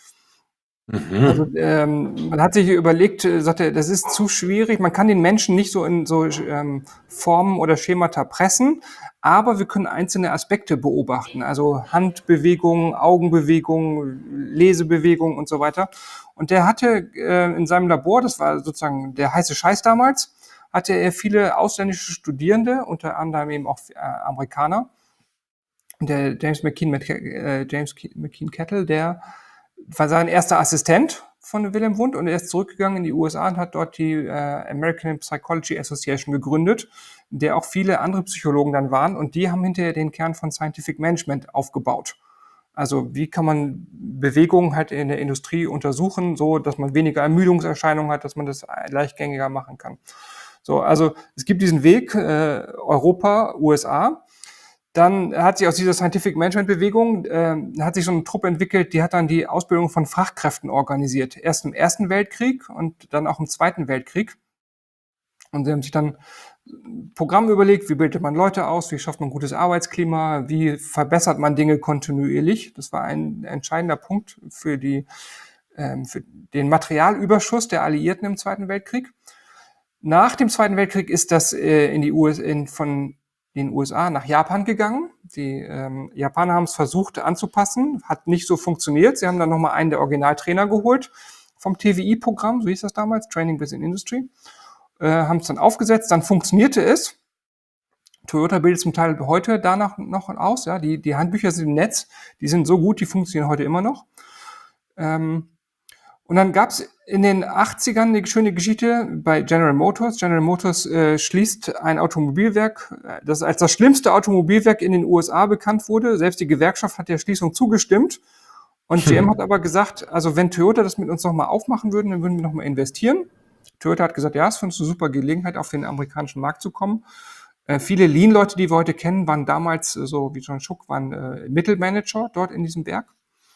Also Mhm. ähm, man hat sich überlegt, äh, sagte, das ist zu schwierig, man kann den Menschen nicht so in so ähm, Formen oder Schemata pressen, aber wir können einzelne Aspekte beobachten, also Handbewegungen, Augenbewegungen, Lesebewegungen und so weiter. Und der hatte äh, in seinem Labor, das war sozusagen der heiße Scheiß damals, hatte er viele ausländische Studierende, unter anderem eben auch äh, Amerikaner. Und der James McKean, äh, James McKean Kettle, der war sein erster Assistent von Wilhelm Wundt und er ist zurückgegangen in die U S A und hat dort die äh, American Psychology Association gegründet, in der auch viele andere Psychologen dann waren und die haben hinterher den Kern von Scientific Management aufgebaut. Also wie kann man Bewegungen halt in der Industrie untersuchen, so dass man weniger Ermüdungserscheinungen hat, dass man das leichtgängiger machen kann. So, also es gibt diesen Weg äh, Europa, U S A. Dann hat sich aus dieser Scientific Management Bewegung äh, hat sich so eine Truppe entwickelt, die hat dann die Ausbildung von Fachkräften organisiert. Erst im Ersten Weltkrieg und dann auch im Zweiten Weltkrieg. Und sie haben sich dann ein Programm überlegt, wie bildet man Leute aus, wie schafft man gutes Arbeitsklima, wie verbessert man Dinge kontinuierlich. Das war ein entscheidender Punkt für, die, ähm, für den Materialüberschuss der Alliierten im Zweiten Weltkrieg. Nach dem Zweiten Weltkrieg ist das äh, in die U S in, von den U S A nach Japan gegangen. Die ähm, Japaner haben es versucht anzupassen, hat nicht so funktioniert. Sie haben dann nochmal einen der Originaltrainer geholt vom T W I-Programm, so hieß das damals, Training Within Industry, äh, haben es dann aufgesetzt, dann funktionierte es. Toyota bildet zum Teil heute danach noch aus. Ja, die, die Handbücher sind im Netz, die sind so gut, die funktionieren heute immer noch. Ähm, und dann gab es in den achtzigern eine schöne Geschichte bei General Motors. General Motors äh, schließt ein Automobilwerk, das als das schlimmste Automobilwerk in den U S A bekannt wurde. Selbst die Gewerkschaft hat der Schließung zugestimmt. Und G M hat aber gesagt, also wenn Toyota das mit uns nochmal aufmachen würden, dann würden wir nochmal investieren. Toyota hat gesagt, ja, es findest du eine super Gelegenheit, auf den amerikanischen Markt zu kommen. Äh, viele Lean-Leute, die wir heute kennen, waren damals, äh, so wie John Schuck, waren äh, Mittelmanager dort in diesem Werk.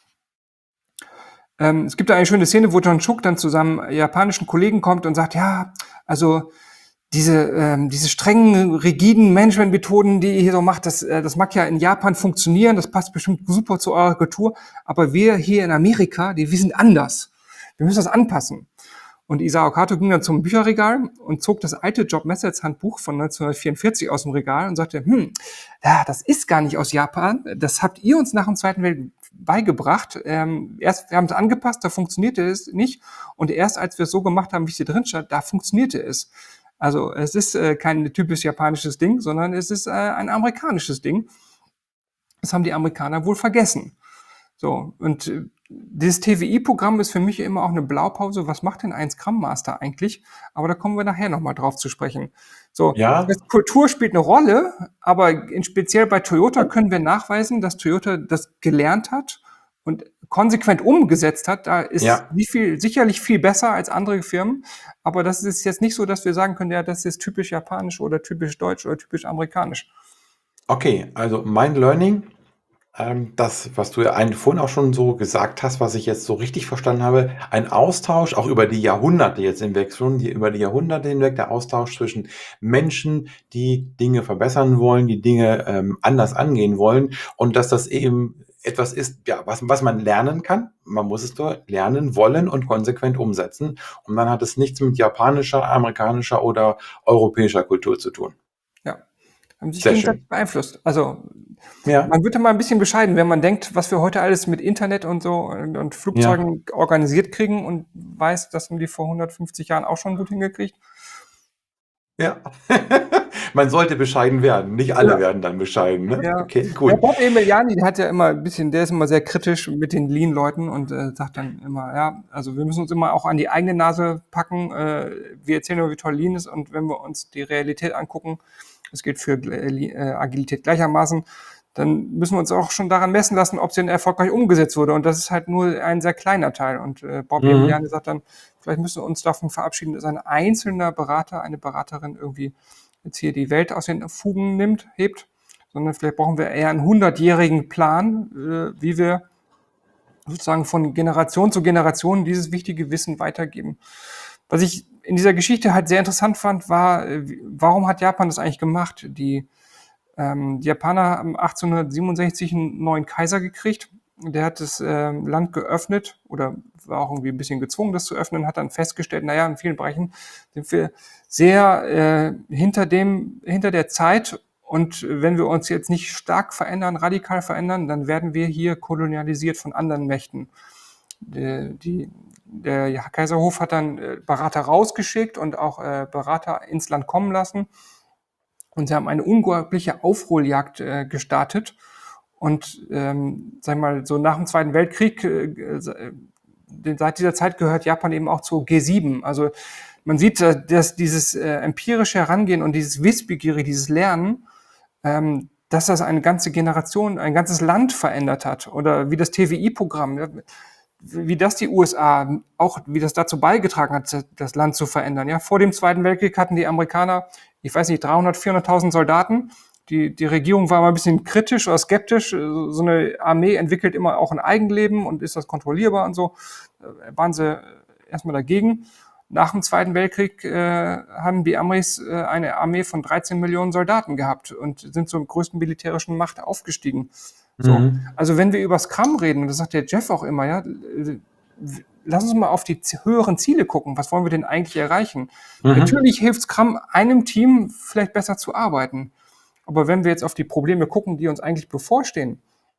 Ähm, es gibt da eine schöne Szene, wo John Schuck dann zu seinem japanischen Kollegen kommt und sagt, ja, also diese, ähm, diese strengen, rigiden Managementmethoden, die ihr hier so macht, das, äh, das mag ja in Japan funktionieren, das passt bestimmt super zu eurer Kultur, aber wir hier in Amerika, die, wir sind anders. Wir müssen das anpassen. Und Isao Kato ging dann zum Bücherregal und zog das alte Job Methods Handbuch von neunzehnhundertvierundvierzig aus dem Regal und sagte, hm, ja, das ist gar nicht aus Japan, das habt ihr uns nach dem Zweiten Weltkrieg beigebracht. Ähm, erst, wir haben es angepasst, da funktionierte es nicht. Und erst als wir es so gemacht haben, wie es hier drin stand, da funktionierte es. Also es ist äh, kein typisch japanisches Ding, sondern es ist äh, ein amerikanisches Ding. Das haben die Amerikaner wohl vergessen. So, und äh, dieses T W I-Programm ist für mich immer auch eine Blaupause. Was macht denn ein Scrum Master eigentlich? Aber da kommen wir nachher nochmal drauf zu sprechen. So, das Ja, heißt, Kultur spielt eine Rolle, aber in, speziell bei Toyota können wir nachweisen, dass Toyota das gelernt hat und konsequent umgesetzt hat. Da ist ja. wie viel, sicherlich viel besser als andere Firmen. Aber das ist jetzt nicht so, dass wir sagen können, ja, das ist typisch japanisch oder typisch deutsch oder typisch amerikanisch. Okay, also mein Learning, ähm, das, was du ja ein, vorhin auch schon so gesagt hast, was ich jetzt so richtig verstanden habe, ein Austausch, auch über die Jahrhunderte jetzt hinweg, schon die, über die Jahrhunderte hinweg, der Austausch zwischen Menschen, die Dinge verbessern wollen, die Dinge ähm, anders angehen wollen und dass das eben etwas ist, ja, was, was man lernen kann. Man muss es nur lernen wollen und konsequent umsetzen. Und dann hat es nichts mit japanischer, amerikanischer oder europäischer Kultur zu tun. Ja, haben sich Sehr gegenseitig schön. beeinflusst. Also Ja, man wird immer ein bisschen bescheiden, wenn man denkt, was wir heute alles mit Internet und so und, und ja. Flugzeugen organisiert kriegen und weiß, das haben die vor hundertfünfzig Jahren auch schon gut hingekriegt. Ja. Man sollte bescheiden werden. Nicht alle Ja, werden dann bescheiden, ne? ja. Okay, Ja, gut. Bob Emiliani, der hat ja immer ein bisschen, der ist immer sehr kritisch mit den Lean-Leuten und äh, sagt dann immer, ja, also wir müssen uns immer auch an die eigene Nase packen. Äh, wir erzählen nur, wie toll Lean ist und wenn wir uns die Realität angucken, das gilt für äh, Agilität gleichermaßen, dann müssen wir uns auch schon daran messen lassen, ob sie denn erfolgreich umgesetzt wurde. Und das ist halt nur ein sehr kleiner Teil. Und äh, Bob Mhm. Emiliani sagt dann, vielleicht müssen wir uns davon verabschieden, dass ein einzelner Berater, eine Beraterin irgendwie jetzt hier die Welt aus den Fugen nimmt, hebt, sondern vielleicht brauchen wir eher einen hundertjährigen Plan, äh, wie wir sozusagen von Generation zu Generation dieses wichtige Wissen weitergeben. Was ich in dieser Geschichte halt sehr interessant fand, war, äh, warum hat Japan das eigentlich gemacht? Die, ähm, die Japaner haben achtzehnhundertsiebenundsechzig einen neuen Kaiser gekriegt. Der hat das äh, Land geöffnet oder war auch irgendwie ein bisschen gezwungen, das zu öffnen, hat dann festgestellt, naja, in vielen Bereichen sind wir sehr äh, hinter dem, hinter der Zeit. Und wenn wir uns jetzt nicht stark verändern, radikal verändern, dann werden wir hier kolonialisiert von anderen Mächten. Die, die, der Kaiserhof hat dann äh, Berater rausgeschickt und auch äh, Berater ins Land kommen lassen. Und sie haben eine unglaubliche Aufholjagd äh, gestartet. Und ähm, sag mal, so nach dem Zweiten Weltkrieg, äh, seit dieser Zeit gehört Japan eben auch zu G sieben. Also man sieht, dass dieses äh, empirische Herangehen und dieses Wissbegierige, dieses Lernen, ähm, dass das eine ganze Generation, ein ganzes Land verändert hat. Oder wie das T W I-Programm, wie das die U S A auch, wie das dazu beigetragen hat, das Land zu verändern. Ja, vor dem Zweiten Weltkrieg hatten die Amerikaner, ich weiß nicht, dreihundert, vierhunderttausend Soldaten. Die, die Regierung war mal ein bisschen kritisch oder skeptisch. So eine Armee entwickelt immer auch ein Eigenleben und ist das kontrollierbar und so. Da waren sie erstmal dagegen. Nach dem Zweiten Weltkrieg äh, haben die Amis äh, eine Armee von dreizehn Millionen Soldaten gehabt und sind zur größten militärischen Macht aufgestiegen. So, Mhm. also wenn wir über Scrum reden, und das sagt der Jeff auch immer, ja, lass uns mal auf die höheren Ziele gucken. Was wollen wir denn eigentlich erreichen? Mhm. Natürlich hilft Scrum einem Team vielleicht besser zu arbeiten. Aber wenn wir jetzt auf die Probleme gucken, die uns eigentlich bevorstehen,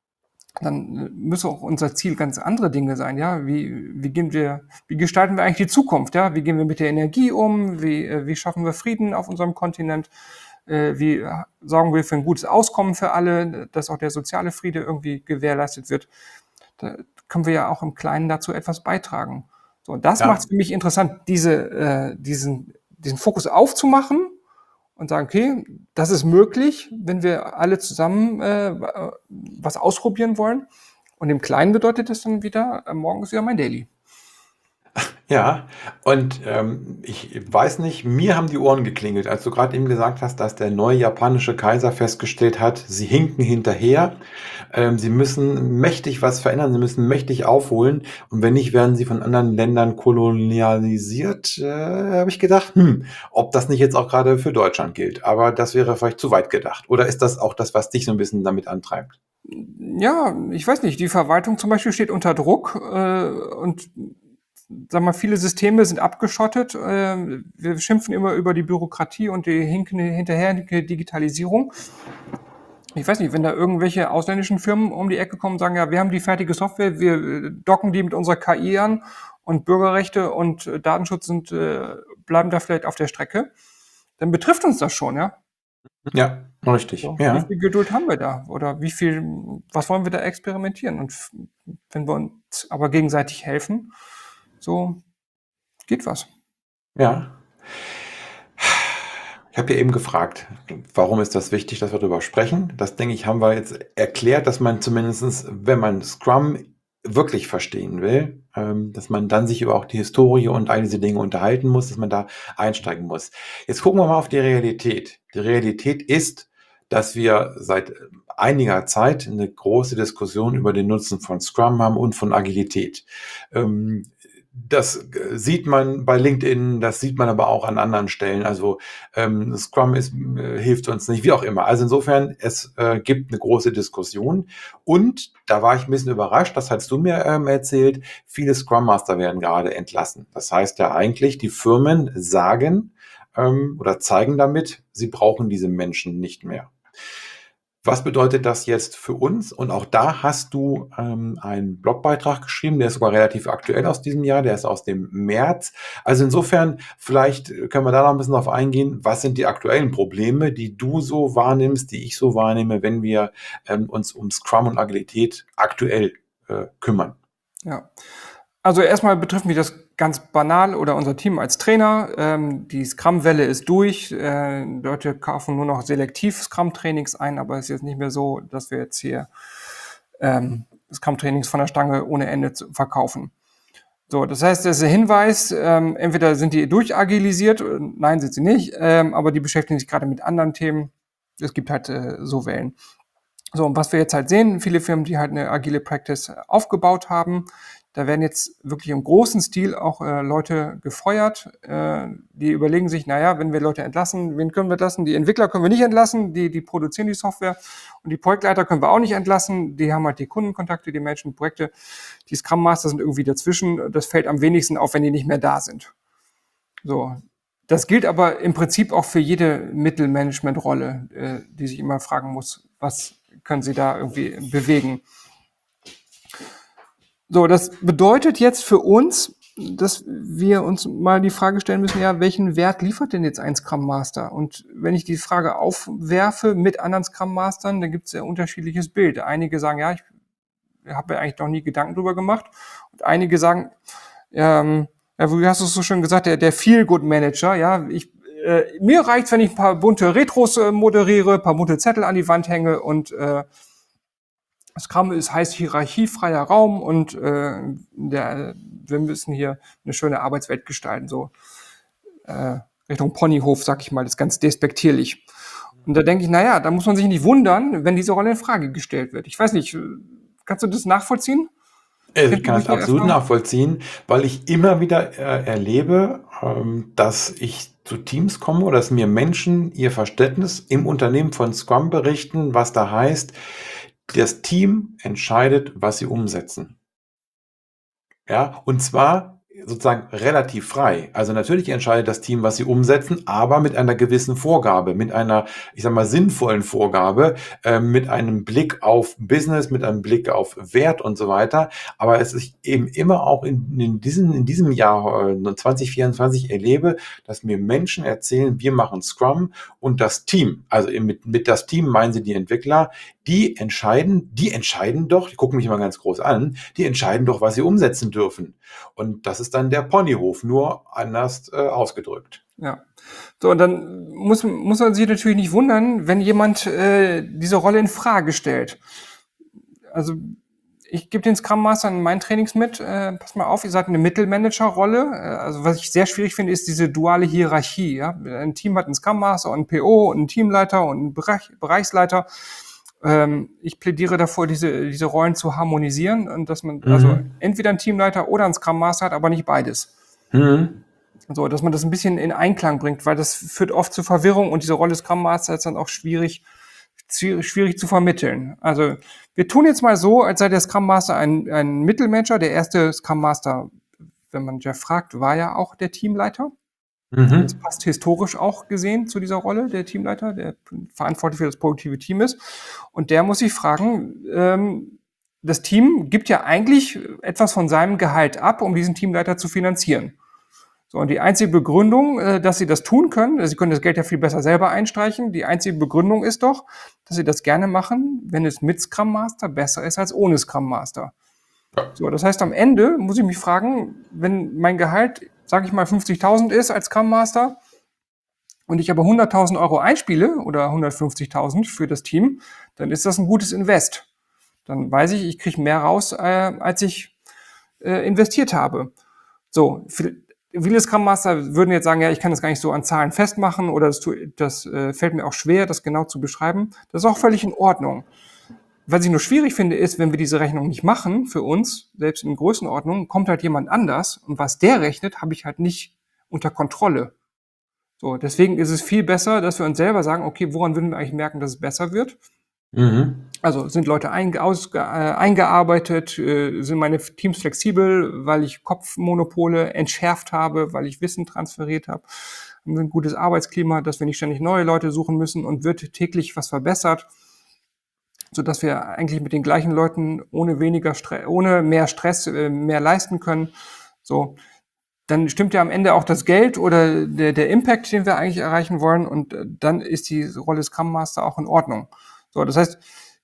dann müssen auch unser Ziel ganz andere Dinge sein. Ja, wie, wie gehen wir, wie gestalten wir eigentlich die Zukunft? Ja, wie gehen wir mit der Energie um? Wie, wie schaffen wir Frieden auf unserem Kontinent? Wie sorgen wir für ein gutes Auskommen für alle, dass auch der soziale Friede irgendwie gewährleistet wird? Da können wir ja auch im Kleinen dazu etwas beitragen. So, und das macht Ja. es für mich interessant, diese, äh, diesen, diesen Fokus aufzumachen und sagen, okay, das ist möglich, wenn wir alle zusammen äh, was ausprobieren wollen. Und im Kleinen bedeutet das dann wieder, äh, morgen ist wieder mein Daily. Ja, und ähm, ich weiß nicht, mir haben die Ohren geklingelt, als du gerade eben gesagt hast, dass der neue japanische Kaiser festgestellt hat, sie hinken hinterher, ähm, sie müssen mächtig was verändern, sie müssen mächtig aufholen und wenn nicht, werden sie von anderen Ländern kolonialisiert, äh, habe ich gedacht, hm, ob das nicht jetzt auch gerade für Deutschland gilt, aber das wäre vielleicht zu weit gedacht. Oder ist das auch das, was dich so ein bisschen damit antreibt? Ja, ich weiß nicht, die Verwaltung zum Beispiel steht unter Druck äh, und sag mal, viele Systeme sind abgeschottet. Äh, wir schimpfen immer über die Bürokratie und die hinkende, hinterherhinkende Digitalisierung. Ich weiß nicht, wenn da irgendwelche ausländischen Firmen um die Ecke kommen und sagen, ja, wir haben die fertige Software, wir äh, docken die mit unserer K I an und Bürgerrechte und äh, Datenschutz sind, äh, bleiben da vielleicht auf der Strecke, dann betrifft uns das schon, ja. Ja, richtig. So, wie Ja, viel Geduld haben wir da? Oder wie viel, was wollen wir da experimentieren? Und f- wenn wir uns aber gegenseitig helfen, so geht was. ja. Ich habe ja eben gefragt, warum ist das wichtig, dass wir darüber sprechen? Das, denke ich, haben wir jetzt erklärt, dass man zumindestens, wenn man Scrum wirklich verstehen will, ähm, dass man dann sich über auch die Historie und all diese Dinge unterhalten muss, dass man da einsteigen muss. Jetzt gucken wir mal auf die Realität. Die Realität ist, dass wir seit einiger Zeit eine große Diskussion über den Nutzen von Scrum haben und von Agilität. Ähm, Das äh, sieht man bei LinkedIn, das sieht man aber auch an anderen Stellen. Also ähm, Scrum ist, äh, hilft uns nicht, wie auch immer. Also insofern, es äh, gibt eine große Diskussion. Und da war ich ein bisschen überrascht, das hast du mir ähm, erzählt, viele Scrum Master werden gerade entlassen. Das heißt ja eigentlich, die Firmen sagen ähm, oder zeigen damit, sie brauchen diese Menschen nicht mehr. Was bedeutet das jetzt für uns? Und auch da hast du ähm, einen Blogbeitrag geschrieben, der ist sogar relativ aktuell aus diesem Jahr, der ist aus dem März. Also insofern, vielleicht können wir da noch ein bisschen drauf eingehen, was sind die aktuellen Probleme, die du so wahrnimmst, die ich so wahrnehme, wenn wir ähm, uns um Scrum und Agilität aktuell äh, kümmern. Ja. Also erstmal betrifft mich das ganz banal oder unser Team als Trainer. Ähm, die Scrum-Welle ist durch. Äh, Leute kaufen nur noch selektiv Scrum-Trainings ein, aber es ist jetzt nicht mehr so, dass wir jetzt hier ähm, Scrum-Trainings von der Stange ohne Ende zu verkaufen. So, das heißt, das ist ein Hinweis, ähm, entweder sind die durchagilisiert, äh, nein, sind sie nicht, ähm, aber die beschäftigen sich gerade mit anderen Themen. Es gibt halt äh, so Wellen. So, und was wir jetzt halt sehen, viele Firmen, die halt eine agile Practice aufgebaut haben, da werden jetzt wirklich im großen Stil auch äh, Leute gefeuert. Äh, die überlegen sich, naja, wenn wir Leute entlassen, wen können wir entlassen? Die Entwickler können wir nicht entlassen, die, die produzieren die Software. Und die Projektleiter können wir auch nicht entlassen. Die haben halt die Kundenkontakte, die managen Projekte. Die Scrum Master sind irgendwie dazwischen. Das fällt am wenigsten auf, wenn die nicht mehr da sind. So. Das gilt aber im Prinzip auch für jede Mittelmanagement-Rolle, äh, die sich immer fragen muss, was können sie da irgendwie bewegen. So, das bedeutet jetzt für uns, dass wir uns mal die Frage stellen müssen, ja, welchen Wert liefert denn jetzt ein Scrum Master? Und wenn ich die Frage aufwerfe mit anderen Scrum Mastern, dann gibt es ein unterschiedliches Bild. Einige sagen, ja, ich habe mir eigentlich noch nie Gedanken drüber gemacht. Und einige sagen, ähm, ja, wie hast du es so schön gesagt, der, der Feel-Good-Manager, ja, ich, äh, mir reicht's, wenn ich ein paar bunte Retros äh, moderiere, ein paar bunte Zettel an die Wand hänge und äh, Scrum ist, heißt hierarchiefreier Raum und äh, der, wir müssen hier eine schöne Arbeitswelt gestalten, so äh, Richtung Ponyhof, sag ich mal, das ist ganz despektierlich. Und da denke ich, naja, da muss man sich nicht wundern, wenn diese Rolle in Frage gestellt wird. Ich weiß nicht, kannst du das nachvollziehen? Also ich Kennst du kann es solche absolut Erfahrungen? nachvollziehen, weil ich immer wieder äh, erlebe, ähm, dass ich zu Teams komme oder dass mir Menschen ihr Verständnis im Unternehmen von Scrum berichten, was da heißt, das Team entscheidet, was sie umsetzen. Ja, und zwar sozusagen relativ frei. Also natürlich entscheidet das Team, was sie umsetzen, aber mit einer gewissen Vorgabe, mit einer, ich sag mal, sinnvollen Vorgabe, äh, mit einem Blick auf Business, mit einem Blick auf Wert und so weiter. Aber es ist eben immer auch in, in, diesem, in diesem Jahr äh, zwanzig vierundzwanzig erlebe, dass mir Menschen erzählen, wir machen Scrum und das Team, also eben mit, mit das Team meinen sie die Entwickler, die entscheiden, die entscheiden doch, die gucken mich immer ganz groß an, die entscheiden doch, was sie umsetzen dürfen. Und das ist dann der Ponyhof, nur anders äh, ausgedrückt. Ja. So, und dann muss, muss man sich natürlich nicht wundern, wenn jemand äh, diese Rolle in Frage stellt. Also ich gebe den Scrum Master in meinen Trainings mit, äh, pass mal auf, ihr seid eine Mittelmanager-Rolle. Äh, also was ich sehr schwierig finde, ist diese duale Hierarchie. Ja? Ein Team hat einen Scrum Master und einen P O und einen Teamleiter und einen Bereich, Bereichsleiter. Ähm, ich plädiere davor, diese, diese Rollen zu harmonisieren und dass man also Mhm. entweder einen Teamleiter oder einen Scrum Master hat, aber nicht beides. Mhm. So, dass man das ein bisschen in Einklang bringt, weil das führt oft zu Verwirrung und diese Rolle Scrum Master ist dann auch schwierig, schwierig zu vermitteln. Also wir tun jetzt mal so, als sei der Scrum Master ein, ein Mittelmanager. Der erste Scrum Master, wenn man Jeff fragt, war ja auch der Teamleiter. Das Mhm. passt historisch auch gesehen zu dieser Rolle, der Teamleiter, der verantwortlich für das produktive Team ist. Und der muss sich fragen, ähm, das Team gibt ja eigentlich etwas von seinem Gehalt ab, um diesen Teamleiter zu finanzieren. So, und die einzige Begründung, äh, dass sie das tun können, also sie können das Geld ja viel besser selber einstreichen, die einzige Begründung ist doch, dass sie das gerne machen, wenn es mit Scrum Master besser ist als ohne Scrum Master. Ja. So, das heißt, am Ende muss ich mich fragen, wenn mein Gehalt, sage ich mal, fünfzigtausend ist als Scrum Master und ich aber hunderttausend Euro einspiele oder hundertfünfzigtausend für das Team, dann ist das ein gutes Invest. Dann weiß ich, ich kriege mehr raus, äh, als ich äh, investiert habe. So, viele Scrum Master würden jetzt sagen, ja, ich kann das gar nicht so an Zahlen festmachen oder das, das äh, fällt mir auch schwer, das genau zu beschreiben. Das ist auch völlig in Ordnung. Was ich nur schwierig finde, ist, wenn wir diese Rechnung nicht machen für uns, selbst in Größenordnung, kommt halt jemand anders und was der rechnet, habe ich halt nicht unter Kontrolle. So, deswegen ist es viel besser, dass wir uns selber sagen, okay, woran würden wir eigentlich merken, dass es besser wird? Mhm. Also sind Leute einge ausge, äh, eingearbeitet, äh, sind meine Teams flexibel, weil ich Kopfmonopole entschärft habe, weil ich Wissen transferiert habe, haben wir ein gutes Arbeitsklima, dass wir nicht ständig neue Leute suchen müssen und wird täglich was verbessert, sodass wir eigentlich mit den gleichen Leuten ohne weniger Stress, ohne mehr Stress äh, mehr leisten können. So, dann stimmt ja am Ende auch das Geld oder der, der Impact, den wir eigentlich erreichen wollen, und äh, dann ist die Rolle Scrum Master auch in Ordnung. So, das heißt,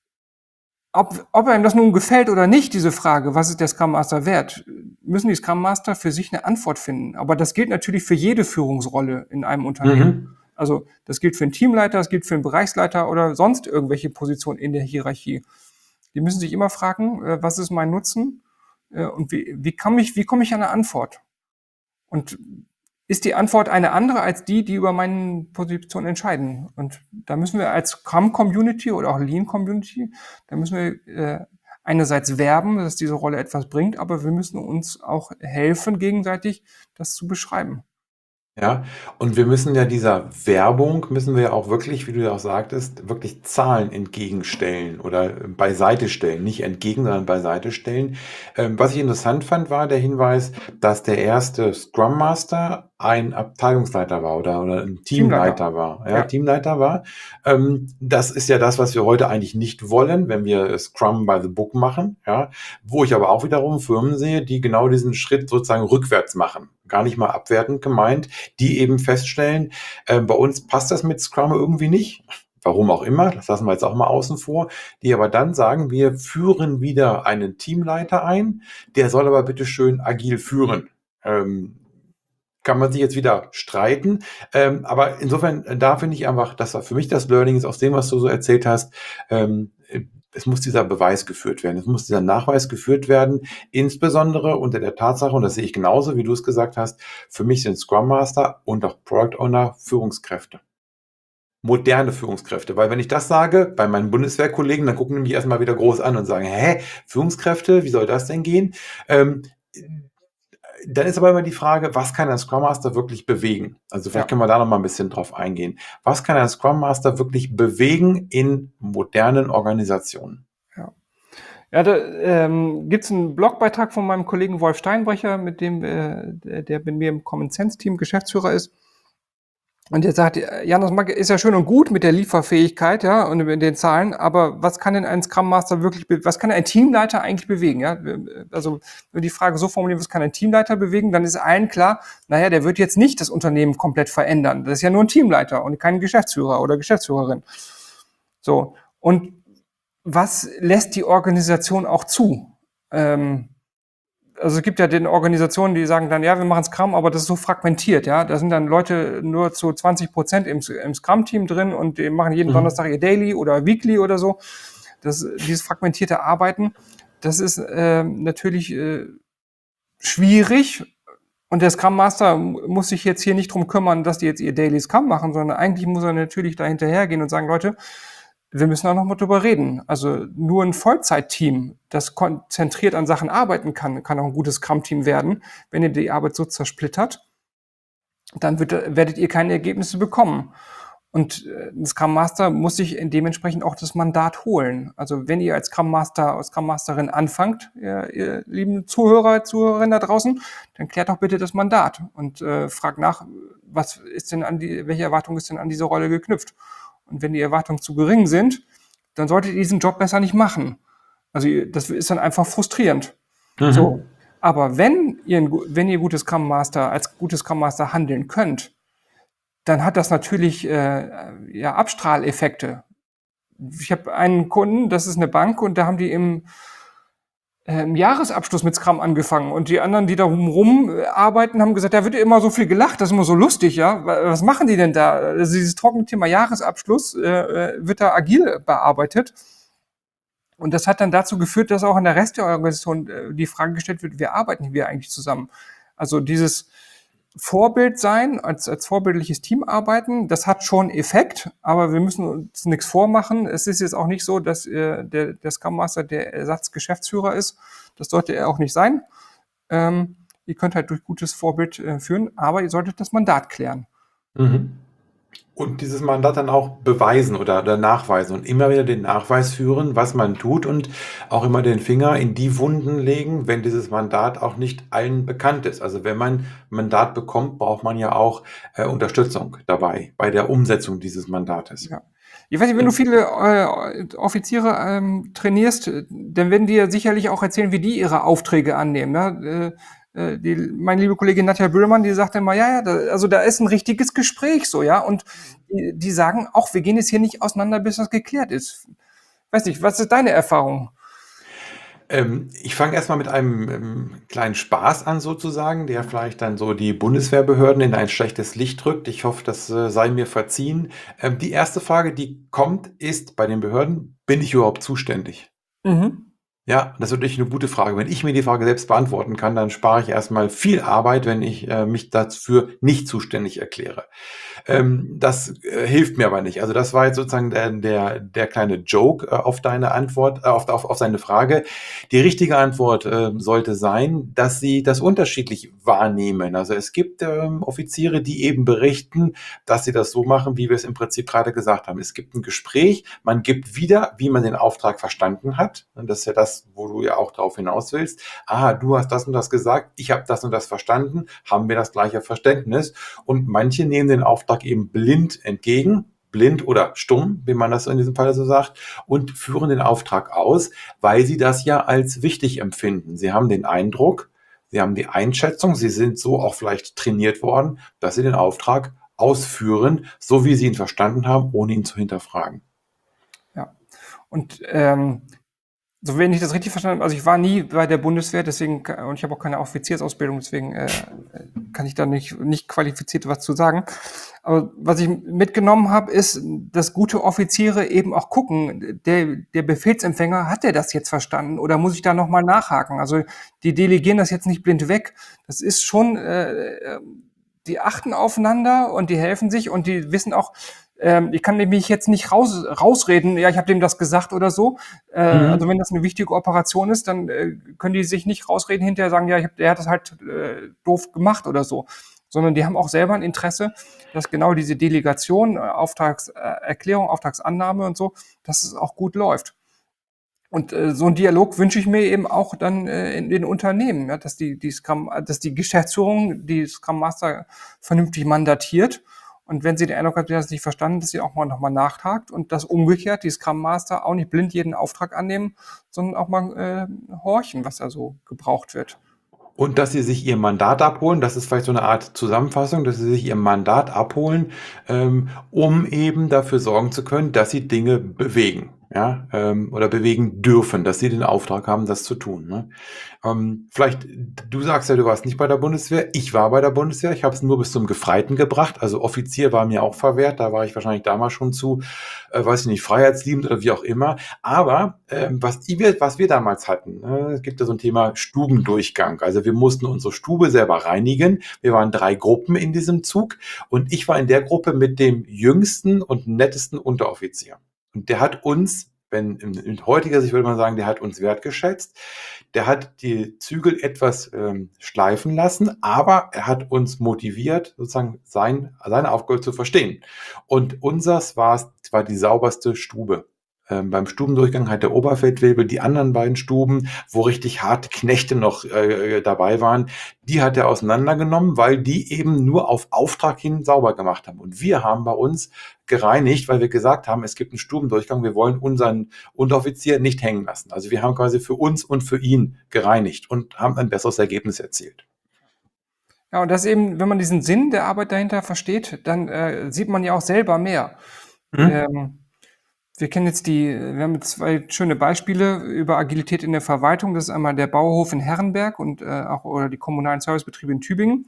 ob, ob einem das nun gefällt oder nicht, diese Frage, was ist der Scrum Master wert, müssen die Scrum Master für sich eine Antwort finden. Aber das gilt natürlich für jede Führungsrolle in einem Unternehmen. Mhm. Also das gilt für einen Teamleiter, das gilt für einen Bereichsleiter oder sonst irgendwelche Positionen in der Hierarchie. Die müssen sich immer fragen, äh, was ist mein Nutzen äh, und wie, wie, kann ich, wie komme ich an eine Antwort? Und ist die Antwort eine andere als die, die über meine Position entscheiden? Und da müssen wir als Scrum-Community oder auch Lean-Community, da müssen wir äh, einerseits werben, dass diese Rolle etwas bringt, aber wir müssen uns auch helfen, gegenseitig das zu beschreiben. Ja, und wir müssen ja dieser Werbung müssen wir ja auch wirklich, wie du ja auch sagtest, wirklich Zahlen entgegenstellen oder beiseite stellen. Nicht entgegen, sondern beiseite stellen. Ähm, was ich interessant fand, war der Hinweis, dass der erste Scrum Master ein Abteilungsleiter war oder, oder ein Teamleiter. Teamleiter war. Ja, Ja, Teamleiter war. Ähm, das ist ja das, was wir heute eigentlich nicht wollen, wenn wir Scrum by the Book machen. Ja, wo ich aber auch wiederum Firmen sehe, die genau diesen Schritt sozusagen rückwärts machen. Gar nicht mal abwertend gemeint, die eben feststellen, äh, bei uns passt das mit Scrum irgendwie nicht. Warum auch immer, das lassen wir jetzt auch mal außen vor, die aber dann sagen, wir führen wieder einen Teamleiter ein, der soll aber bitte schön agil führen. Ähm, kann man sich jetzt wieder streiten, ähm, aber insofern, äh, da finde ich einfach, dass für mich das Learning ist aus dem, was du so erzählt hast, ähm, äh, es muss dieser Beweis geführt werden, es muss dieser Nachweis geführt werden, insbesondere unter der Tatsache, und das sehe ich genauso, wie du es gesagt hast, für mich sind Scrum Master und auch Product Owner Führungskräfte. Moderne Führungskräfte, weil wenn ich das sage bei meinen Bundeswehrkollegen, dann gucken die mich erstmal wieder groß an und sagen, hä, Führungskräfte, wie soll das denn gehen? Ähm, dann ist aber immer die Frage, was kann ein Scrum Master wirklich bewegen? Also vielleicht ja, können wir da noch mal ein bisschen drauf eingehen. Was kann ein Scrum Master wirklich bewegen in modernen Organisationen? ja. Ja, da ähm, gibt es einen Blogbeitrag von meinem Kollegen Wolf Steinbrecher, mit dem äh, der, der mit mir im Common Sense Team Geschäftsführer ist. Und der sagt, Jan, das ist ja schön und gut mit der Lieferfähigkeit, ja, und mit den Zahlen, aber was kann denn ein Scrum Master wirklich, was kann ein Teamleiter eigentlich bewegen, ja? Also, wenn wir die Frage so formulieren, was kann ein Teamleiter bewegen, dann ist allen klar, naja, der wird jetzt nicht das Unternehmen komplett verändern. Das ist ja nur ein Teamleiter und kein Geschäftsführer oder Geschäftsführerin. So. Und was lässt die Organisation auch zu? Ähm, also es gibt ja den Organisationen, die sagen dann, ja, wir machen Scrum, aber das ist so fragmentiert, ja. Da sind dann Leute nur zu zwanzig Prozent im, im Scrum-Team drin und die machen jeden Mhm. Donnerstag ihr Daily oder Weekly oder so. Das, dieses fragmentierte Arbeiten, das ist äh, natürlich äh, schwierig. Und der Scrum Master muss sich jetzt hier nicht drum kümmern, dass die jetzt ihr Daily Scrum machen, sondern eigentlich muss er natürlich da hinterhergehen und sagen, Leute, wir müssen auch noch mal drüber reden. Also nur ein Vollzeitteam, das konzentriert an Sachen arbeiten kann, kann auch ein gutes Scrum-Team werden. Wenn ihr die Arbeit so zersplittert, dann wird, werdet ihr keine Ergebnisse bekommen. Und ein Scrum Master muss sich dementsprechend auch das Mandat holen. Also wenn ihr als Scrum Master, als Scrum Masterin anfangt, ihr, ihr lieben Zuhörer, Zuhörerinnen da draußen, dann klärt doch bitte das Mandat und äh, fragt nach, was ist denn an die, welche Erwartung ist denn an diese Rolle geknüpft? Und wenn die Erwartungen zu gering sind, dann solltet ihr diesen Job besser nicht machen. Also das ist dann einfach frustrierend. So. Mhm. Aber wenn ihr, wenn ihr gutes Scrum Master, als gutes Scrum Master handeln könnt, dann hat das natürlich äh, ja, Abstrahleffekte. Ich habe einen Kunden, das ist eine Bank, und da haben die im, äh, im Jahresabschluss mit Scrum angefangen. Und die anderen, die da rum arbeiten, haben gesagt, da wird immer so viel gelacht, das ist immer so lustig, ja. Was machen die denn da? Also dieses trockene Thema Jahresabschluss äh, wird da agil bearbeitet. Und das hat dann dazu geführt, dass auch in der Rest der Organisation äh, die Frage gestellt wird, wie arbeiten wir eigentlich zusammen? Also dieses Vorbild sein, als, als vorbildliches Team arbeiten. Das hat schon Effekt, aber wir müssen uns nichts vormachen. Es ist jetzt auch nicht so, dass äh, der, der Scrum Master der Ersatzgeschäftsführer ist. Das sollte er auch nicht sein. Ähm, ihr könnt halt durch gutes Vorbild äh, führen, aber ihr solltet das Mandat klären. Mhm. Und dieses Mandat dann auch beweisen oder, oder nachweisen und immer wieder den Nachweis führen, was man tut und auch immer den Finger in die Wunden legen, wenn dieses Mandat auch nicht allen bekannt ist. Also wenn man ein Mandat bekommt, braucht man ja auch äh, Unterstützung dabei bei der Umsetzung dieses Mandates. Ja. Ich weiß nicht, wenn du viele äh, Offiziere ähm, trainierst, äh, dann werden die ja sicherlich auch erzählen, wie die ihre Aufträge annehmen. Ja? Äh, äh, die, meine liebe Kollegin Nadja Böhlmann, die sagt immer, ja, ja, da, also da ist ein richtiges Gespräch so, ja. Und die, die sagen auch, wir gehen jetzt hier nicht auseinander, bis das geklärt ist. Weiß nicht, was ist deine Erfahrung? Ähm, ich fange erst mal mit einem ähm, kleinen Spaß an sozusagen, der vielleicht dann so die Bundeswehrbehörden in ein schlechtes Licht rückt. Ich hoffe, das äh, sei mir verziehen. Ähm, die erste Frage, die kommt, ist bei den Behörden: Bin ich überhaupt zuständig? Mhm. Ja, das ist natürlich eine gute Frage. Wenn ich mir die Frage selbst beantworten kann, dann spare ich erst mal viel Arbeit, wenn ich äh, mich dafür nicht zuständig erkläre. Ähm, das äh, hilft mir aber nicht. Also das war jetzt sozusagen der, der, der kleine Joke äh, auf deine Antwort, äh, auf, auf, auf seine Frage. Die richtige Antwort äh, sollte sein, dass sie das unterschiedlich wahrnehmen. Also es gibt ähm, Offiziere, die eben berichten, dass sie das so machen, wie wir es im Prinzip gerade gesagt haben. Es gibt ein Gespräch, man gibt wieder, wie man den Auftrag verstanden hat. Und das ist ja das, wo du ja auch darauf hinaus willst. Ah, du hast das und das gesagt, ich habe das und das verstanden, haben wir das gleiche Verständnis. Und manche nehmen den Auftrag eben blind entgegen, blind oder stumm, wie man das in diesem Fall so sagt, und führen den Auftrag aus, weil sie das ja als wichtig empfinden. Sie haben den Eindruck, sie haben die Einschätzung, sie sind so auch vielleicht trainiert worden, dass sie den Auftrag ausführen, so wie sie ihn verstanden haben, ohne ihn zu hinterfragen. Ja. Und ähm, so, wenn ich das richtig verstanden habe, also ich war nie bei der Bundeswehr, deswegen, und ich habe auch keine Offiziersausbildung, deswegen äh, kann ich da nicht, nicht qualifiziert was zu sagen. Aber was ich mitgenommen habe, ist, dass gute Offiziere eben auch gucken, der, der Befehlsempfänger, hat der das jetzt verstanden oder muss ich da nochmal nachhaken? Also die delegieren das jetzt nicht blind weg. Das ist schon, äh, die achten aufeinander und die helfen sich und die wissen auch, ähm, ich kann mich jetzt nicht raus, rausreden, ja, ich habe dem das gesagt oder so. Äh, also Mhm. wenn das eine wichtige Operation ist, dann äh, können die sich nicht rausreden, hinterher sagen, ja, ich hab, der hat das halt äh, doof gemacht oder so. Sondern die haben auch selber ein Interesse, dass genau diese Delegation, äh, Auftragserklärung, Auftragsannahme und so, dass es auch gut läuft. Und äh, so einen Dialog wünsche ich mir eben auch dann äh, in den Unternehmen, ja, dass die, die Scrum, dass die Geschäftsführung die Scrum Master vernünftig mandatiert. Und wenn sie den Eindruck hat, sie hat es nicht verstanden, dass sie auch mal nochmal nachhakt und dass umgekehrt die Scrum Master auch nicht blind jeden Auftrag annehmen, sondern auch mal äh, horchen, was da so gebraucht wird. Und dass sie sich ihr Mandat abholen, das ist vielleicht so eine Art Zusammenfassung, dass sie sich ihr Mandat abholen, ähm, um eben dafür sorgen zu können, dass sie Dinge bewegen, ja, ähm, oder bewegen dürfen, dass sie den Auftrag haben, das zu tun, ne? Ähm, vielleicht, du sagst ja, du warst nicht bei der Bundeswehr. Ich war bei der Bundeswehr. Ich habe es nur bis zum Gefreiten gebracht. Also Offizier war mir auch verwehrt. Da war ich wahrscheinlich damals schon zu, äh, weiß ich nicht, freiheitsliebend oder wie auch immer. Aber ähm, was, wir, was wir damals hatten, äh, es gibt ja so ein Thema Stubendurchgang. Also wir mussten unsere Stube selber reinigen. Wir waren drei Gruppen in diesem Zug und ich war in der Gruppe mit dem jüngsten und nettesten Unteroffizier. Und der hat uns, wenn in, in heutiger Sicht würde man sagen, der hat uns wertgeschätzt. Der hat die Zügel etwas ähm, schleifen lassen, aber er hat uns motiviert, sozusagen sein, seine Aufgabe zu verstehen. Und unsers war, war die sauberste Stube. Ähm, beim Stubendurchgang hat der Oberfeldwebel die anderen beiden Stuben, wo richtig harte Knechte noch äh, dabei waren, die hat er auseinandergenommen, weil die eben nur auf Auftrag hin sauber gemacht haben. Und wir haben bei uns gereinigt, weil wir gesagt haben, es gibt einen Stubendurchgang, wir wollen unseren Unteroffizier nicht hängen lassen. Also wir haben quasi für uns und für ihn gereinigt und haben ein besseres Ergebnis erzielt. Ja, und das eben, wenn man diesen Sinn der Arbeit dahinter versteht, dann äh, sieht man ja auch selber mehr. Hm? Ähm, Wir kennen jetzt die, wir haben jetzt zwei schöne Beispiele über Agilität in der Verwaltung. Das ist einmal der Bauhof in Herrenberg und äh, auch oder die kommunalen Servicebetriebe in Tübingen,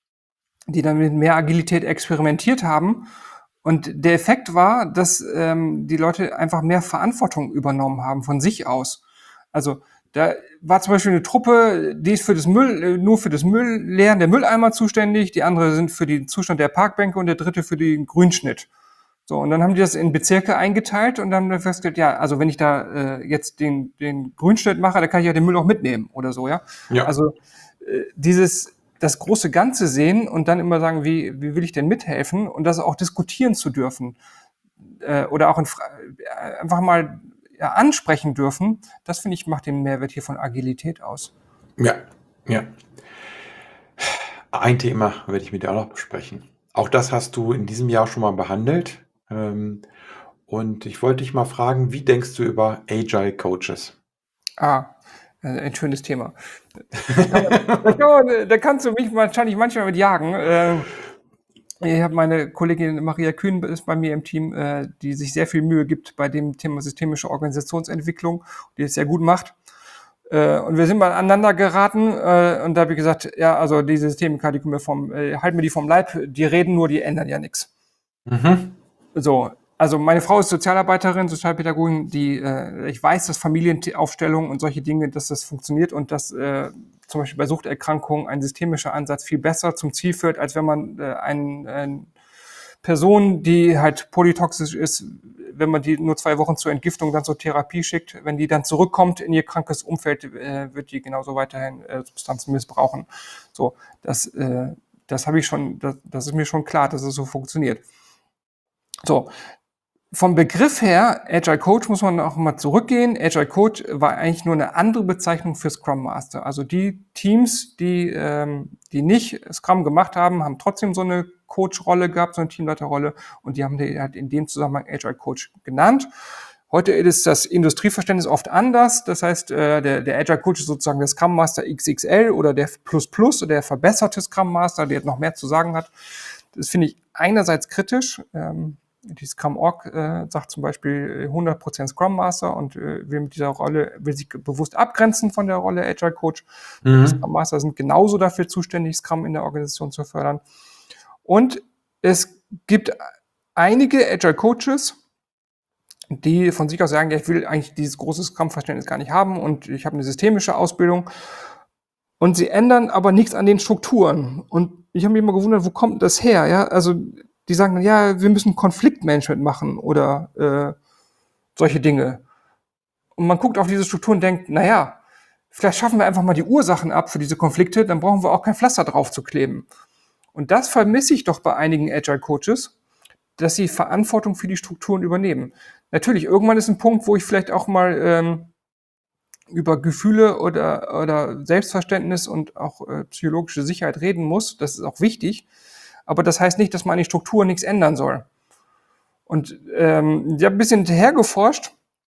die dann mit mehr Agilität experimentiert haben. Und der Effekt war, dass ähm, die Leute einfach mehr Verantwortung übernommen haben von sich aus. Also Da war zum Beispiel eine Truppe, die ist für das Müll, nur für das Müllleeren der Mülleimer zuständig, die andere sind für den Zustand der Parkbänke und der dritte für den Grünschnitt. So, und dann haben die das in Bezirke eingeteilt und dann haben wir festgestellt, ja, also wenn ich da äh, jetzt den, den Grünschnitt mache, dann kann ich ja den Müll auch mitnehmen oder so, ja. Ja. Also äh, dieses, das große Ganze sehen und dann immer sagen, wie, wie will ich denn mithelfen und das auch diskutieren zu dürfen äh, oder auch in, äh, einfach mal ja, ansprechen dürfen, das finde ich macht den Mehrwert hier von Agilität aus. Ja, ja. Ein Thema werde ich mit dir auch noch besprechen. Auch das hast du in diesem Jahr schon mal behandelt. Ähm, und ich wollte dich mal fragen, wie denkst du über Agile Coaches? Ah, äh, ein schönes Thema. Da, kann man, da, kann man, da kannst du mich wahrscheinlich manchmal mit jagen. Äh, ich habe meine Kollegin Maria Kühn ist bei mir im Team, äh, die sich sehr viel Mühe gibt bei dem Thema systemische Organisationsentwicklung, die es sehr gut macht. Äh, und wir sind mal aneinander geraten äh, und da habe ich gesagt, ja, also diese Systemiker, die können wir vom, äh, halten mir die vom Leib, die reden nur, die ändern ja nichts. Mhm. So, also meine Frau ist Sozialarbeiterin, Sozialpädagogin, die, äh, ich weiß, dass Familienaufstellung und solche Dinge, dass das funktioniert und dass äh, zum Beispiel bei Suchterkrankungen ein systemischer Ansatz viel besser zum Ziel führt, als wenn man äh, eine ein Person, die halt polytoxisch ist, wenn man die nur zwei Wochen zur Entgiftung dann zur Therapie schickt, wenn die dann zurückkommt in ihr krankes Umfeld, äh, wird die genauso weiterhin äh, Substanzen missbrauchen. So, das, äh, das habe ich schon, das, das ist mir schon klar, dass es so funktioniert. So, vom Begriff her, Agile Coach, muss man auch mal zurückgehen. Agile Coach war eigentlich nur eine andere Bezeichnung für Scrum Master. Also die Teams, die, ähm, die nicht Scrum gemacht haben, haben trotzdem so eine Coach-Rolle gehabt, so eine Teamleiterrolle. Und die haben die halt in dem Zusammenhang Agile Coach genannt. Heute ist das Industrieverständnis oft anders. Das heißt, äh, der, der Agile Coach ist sozusagen der Scrum Master X X L oder der Plus Plus oder der verbesserte Scrum Master, der noch mehr zu sagen hat. Das finde ich einerseits kritisch. Ähm, Die Scrum-Org äh, sagt zum Beispiel hundert Prozent Scrum Master und äh, will mit dieser Rolle, will sich bewusst abgrenzen von der Rolle Agile Coach. Mhm. Die Scrum Master sind genauso dafür zuständig, Scrum in der Organisation zu fördern. Und es gibt einige Agile Coaches, die von sich aus sagen, ja, ich will eigentlich dieses große Scrum-Verständnis gar nicht haben und ich habe eine systemische Ausbildung. Und sie ändern aber nichts an den Strukturen. Und ich habe mich immer gewundert, wo kommt das her? Ja, also die sagen dann, ja, wir müssen Konfliktmanagement machen oder äh, solche Dinge. Und man guckt auf diese Strukturen und denkt, naja, vielleicht schaffen wir einfach mal die Ursachen ab für diese Konflikte, dann brauchen wir auch kein Pflaster drauf zu kleben. Und das vermisse ich doch bei einigen Agile Coaches, dass sie Verantwortung für die Strukturen übernehmen. Natürlich, irgendwann ist ein Punkt, wo ich vielleicht auch mal ähm, über Gefühle oder, oder Selbstverständnis und auch äh, psychologische Sicherheit reden muss. Das ist auch wichtig. Aber das heißt nicht, dass man an den Strukturen nichts ändern soll. Und ähm, ich habe ein bisschen hinterher geforscht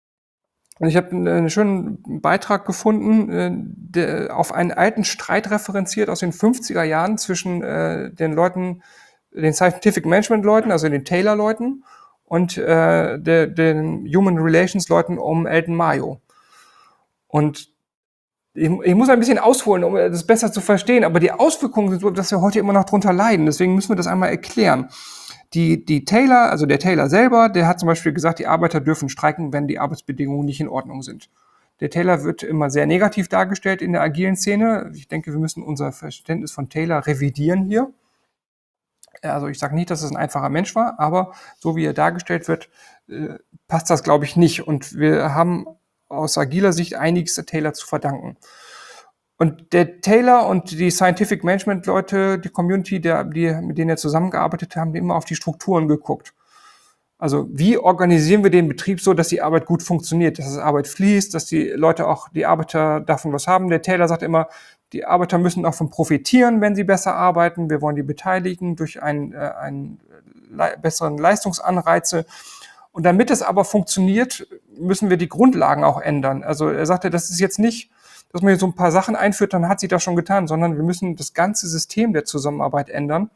und ich habe einen schönen Beitrag gefunden, äh, der auf einen alten Streit referenziert aus den fünfziger Jahren zwischen äh, den Leuten, den Scientific Management Leuten, also den Taylor Leuten und äh, der, den Human Relations Leuten um Elton Mayo. Und ich, ich muss ein bisschen ausholen, um das besser zu verstehen, aber die Auswirkungen sind so, dass wir heute immer noch drunter leiden. Deswegen müssen wir das einmal erklären. Die, die Taylor, also der Taylor selber, der hat zum Beispiel gesagt, die Arbeiter dürfen streiken, wenn die Arbeitsbedingungen nicht in Ordnung sind. Der Taylor wird immer sehr negativ dargestellt in der agilen Szene. Ich denke, wir müssen unser Verständnis von Taylor revidieren hier. Also ich sage nicht, dass es ein einfacher Mensch war, aber so wie er dargestellt wird, äh, passt das, glaube ich, nicht. Und wir haben aus agiler Sicht einiges der Taylor zu verdanken. Und der Taylor und die Scientific Management Leute, die Community, der, die, mit denen er zusammengearbeitet haben, die immer auf die Strukturen geguckt. Also wie organisieren wir den Betrieb so, dass die Arbeit gut funktioniert, dass die Arbeit fließt, dass die Leute auch, die Arbeiter davon was haben. Der Taylor sagt immer, die Arbeiter müssen davon profitieren, wenn sie besser arbeiten. Wir wollen die beteiligen durch einen, äh, einen le- besseren Leistungsanreize. Und damit es aber funktioniert, müssen wir die Grundlagen auch ändern. Also er sagte, das ist jetzt nicht, dass man hier so ein paar Sachen einführt, dann hat sie das schon getan, sondern wir müssen das ganze System der Zusammenarbeit ändern.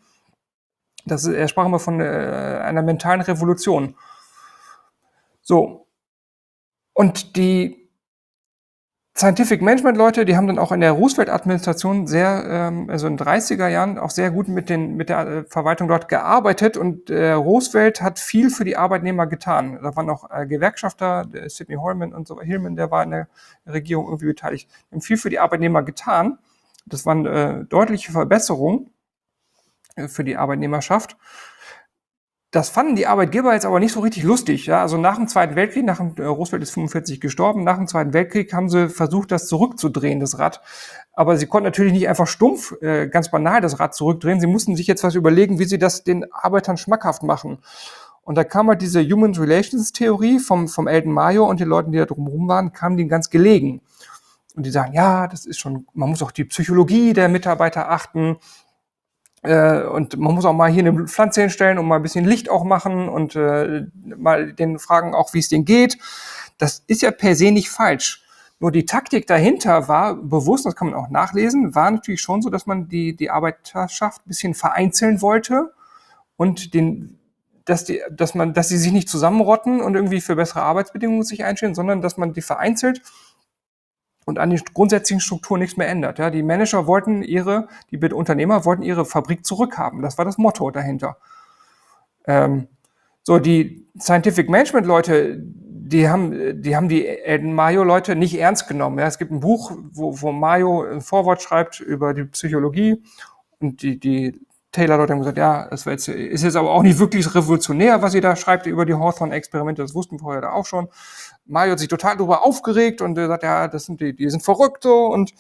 Das ist, er sprach immer von äh, einer mentalen Revolution. So. Und die Scientific Management Leute, die haben dann auch in der Roosevelt-Administration sehr, ähm, also in den dreißiger Jahren auch sehr gut mit den mit der äh, Verwaltung dort gearbeitet und äh, Roosevelt hat viel für die Arbeitnehmer getan. Da waren auch äh, Gewerkschafter, der Sidney Holman und so, Hillman, der war in der Regierung irgendwie beteiligt, die haben viel für die Arbeitnehmer getan. Das waren äh, deutliche Verbesserungen äh, für die Arbeitnehmerschaft. Das fanden die Arbeitgeber jetzt aber nicht so richtig lustig. Ja? Also nach dem Zweiten Weltkrieg, nach dem, äh, Roosevelt ist fünfundvierzig gestorben, nach dem Zweiten Weltkrieg haben sie versucht, das zurückzudrehen, das Rad. Aber sie konnten natürlich nicht einfach stumpf, äh, ganz banal das Rad zurückdrehen. Sie mussten sich jetzt was überlegen, wie sie das den Arbeitern schmackhaft machen. Und da kam halt diese Human Relations Theorie vom, vom Eldon Mayo und den Leuten, die da drumherum waren, kamen denen ganz gelegen. Und die sagen, ja, das ist schon, man muss auch die Psychologie der Mitarbeiter achten. Äh, und man muss auch mal hier eine Pflanze hinstellen und mal ein bisschen Licht auch machen und äh, mal den fragen auch, wie es denen geht. Das ist ja per se nicht falsch. Nur die Taktik dahinter war bewusst, das kann man auch nachlesen, war natürlich schon so, dass man die, die Arbeiterschaft ein bisschen vereinzeln wollte und den, dass die, dass man, dass sie sich nicht zusammenrotten und irgendwie für bessere Arbeitsbedingungen sich einstellen, sondern dass man die vereinzelt und an den grundsätzlichen Strukturen nichts mehr ändert. Ja, die Manager wollten ihre, die Unternehmer wollten ihre Fabrik zurückhaben. Das war das Motto dahinter. Ähm, so, die Scientific Management Leute, die haben, die haben die Eldon Mayo Leute nicht ernst genommen. Ja, es gibt ein Buch, wo, wo Mayo ein Vorwort schreibt über die Psychologie und die, die Taylor-Leute haben gesagt, ja, das war jetzt, ist jetzt aber auch nicht wirklich revolutionär, was ihr da schreibt über die Hawthorne-Experimente, das wussten wir vorher da auch schon. Mario hat sich total darüber aufgeregt und er sagt, ja, das sind die, die sind verrückt so und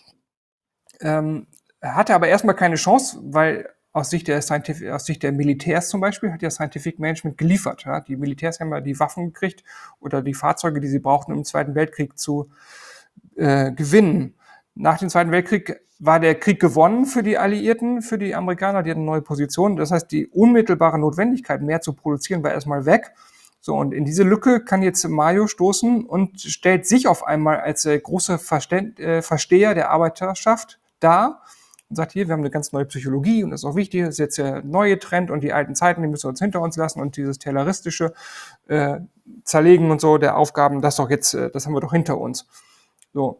ähm, er hatte aber erstmal keine Chance, weil aus Sicht der Scientific, aus Sicht der Militärs zum Beispiel hat ja Scientific Management geliefert. Ja? Die Militärs haben ja die Waffen gekriegt oder die Fahrzeuge, die sie brauchten, um im Zweiten Weltkrieg zu äh, gewinnen. Nach dem Zweiten Weltkrieg war der Krieg gewonnen für die Alliierten, für die Amerikaner, die hatten eine neue Position. Das heißt, die unmittelbare Notwendigkeit, mehr zu produzieren, war erstmal weg. So, und in diese Lücke kann jetzt Mayo stoßen und stellt sich auf einmal als äh, großer Verständ, äh, Versteher der Arbeiterschaft dar und sagt, hier, wir haben eine ganz neue Psychologie und das ist auch wichtig, das ist jetzt der neue Trend und die alten Zeiten, die müssen wir uns hinter uns lassen und dieses tayloristische äh, Zerlegen und so der Aufgaben, das doch jetzt, äh, das haben wir doch hinter uns. So.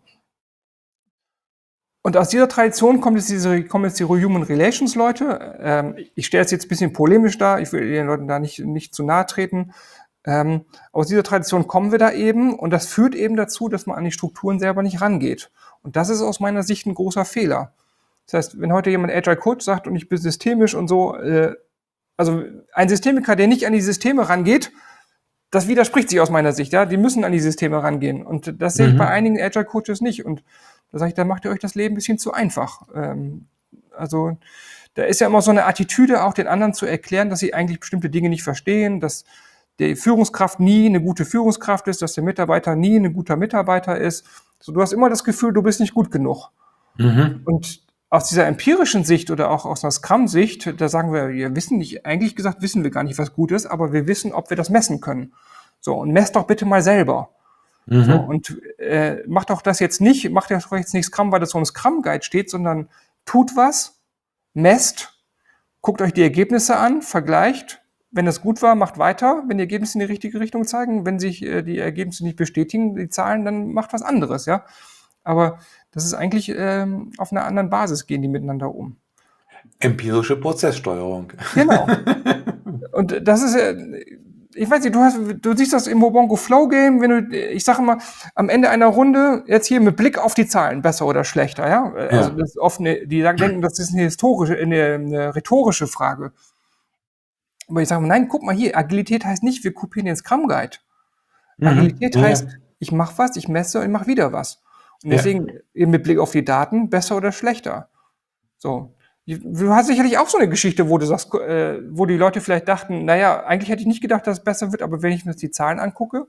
Und aus dieser Tradition kommt jetzt diese, kommen jetzt die Human Relations Leute. Ähm, ich stelle es jetzt ein bisschen polemisch dar, ich will den Leuten da nicht, nicht zu nahe treten. Ähm, aus dieser Tradition kommen wir da eben und das führt eben dazu, dass man an die Strukturen selber nicht rangeht. Und das ist aus meiner Sicht ein großer Fehler. Das heißt, wenn heute jemand Agile Coach sagt und ich bin systemisch und so, äh, also ein Systemiker, der nicht an die Systeme rangeht, das widerspricht sich aus meiner Sicht. Ja, die müssen an die Systeme rangehen und das sehe ich Mhm. bei einigen Agile Coaches nicht. Und da sage ich, da macht ihr euch das Leben ein bisschen zu einfach. Ähm, also da ist ja immer so eine Attitüde, auch den anderen zu erklären, dass sie eigentlich bestimmte Dinge nicht verstehen, dass die Führungskraft nie eine gute Führungskraft ist, dass der Mitarbeiter nie ein guter Mitarbeiter ist. So, du hast immer das Gefühl, du bist nicht gut genug. Mhm. Und aus dieser empirischen Sicht oder auch aus einer Scrum-Sicht, da sagen wir, wir wissen nicht, eigentlich gesagt wissen wir gar nicht, was gut ist, aber wir wissen, ob wir das messen können. So, und messt doch bitte mal selber. Mhm. So, und äh, macht doch das jetzt nicht, macht doch jetzt nicht Scrum, weil das so im Scrum-Guide steht, sondern tut was, messt, guckt euch die Ergebnisse an, vergleicht. Wenn es gut war, macht weiter. Wenn die Ergebnisse in die richtige Richtung zeigen, wenn sich äh, die Ergebnisse nicht bestätigen, die Zahlen, dann macht was anderes, ja. Aber das ist eigentlich ähm, auf einer anderen Basis gehen die miteinander um. Empirische Prozesssteuerung. Genau. Und das ist, äh, ich weiß nicht, du hast, du siehst das im Mobongo Flow Game, wenn du, ich sage mal, am Ende einer Runde jetzt hier mit Blick auf die Zahlen, besser oder schlechter, ja. Also Ja. das ist oft eine, die sagen, denken, das ist eine historische, eine, eine rhetorische Frage. Aber ich sage mal, nein, guck mal hier, Agilität heißt nicht, wir kopieren den Scrum Guide. Mhm. Agilität Ja, heißt, ja. ich mache was, ich messe und ich mache wieder was. Und Ja. deswegen eben mit Blick auf die Daten, besser oder schlechter. So. Du hast sicherlich auch so eine Geschichte, wo du sagst, äh, wo die Leute vielleicht dachten, naja, eigentlich hätte ich nicht gedacht, dass es besser wird, aber wenn ich mir jetzt die Zahlen angucke,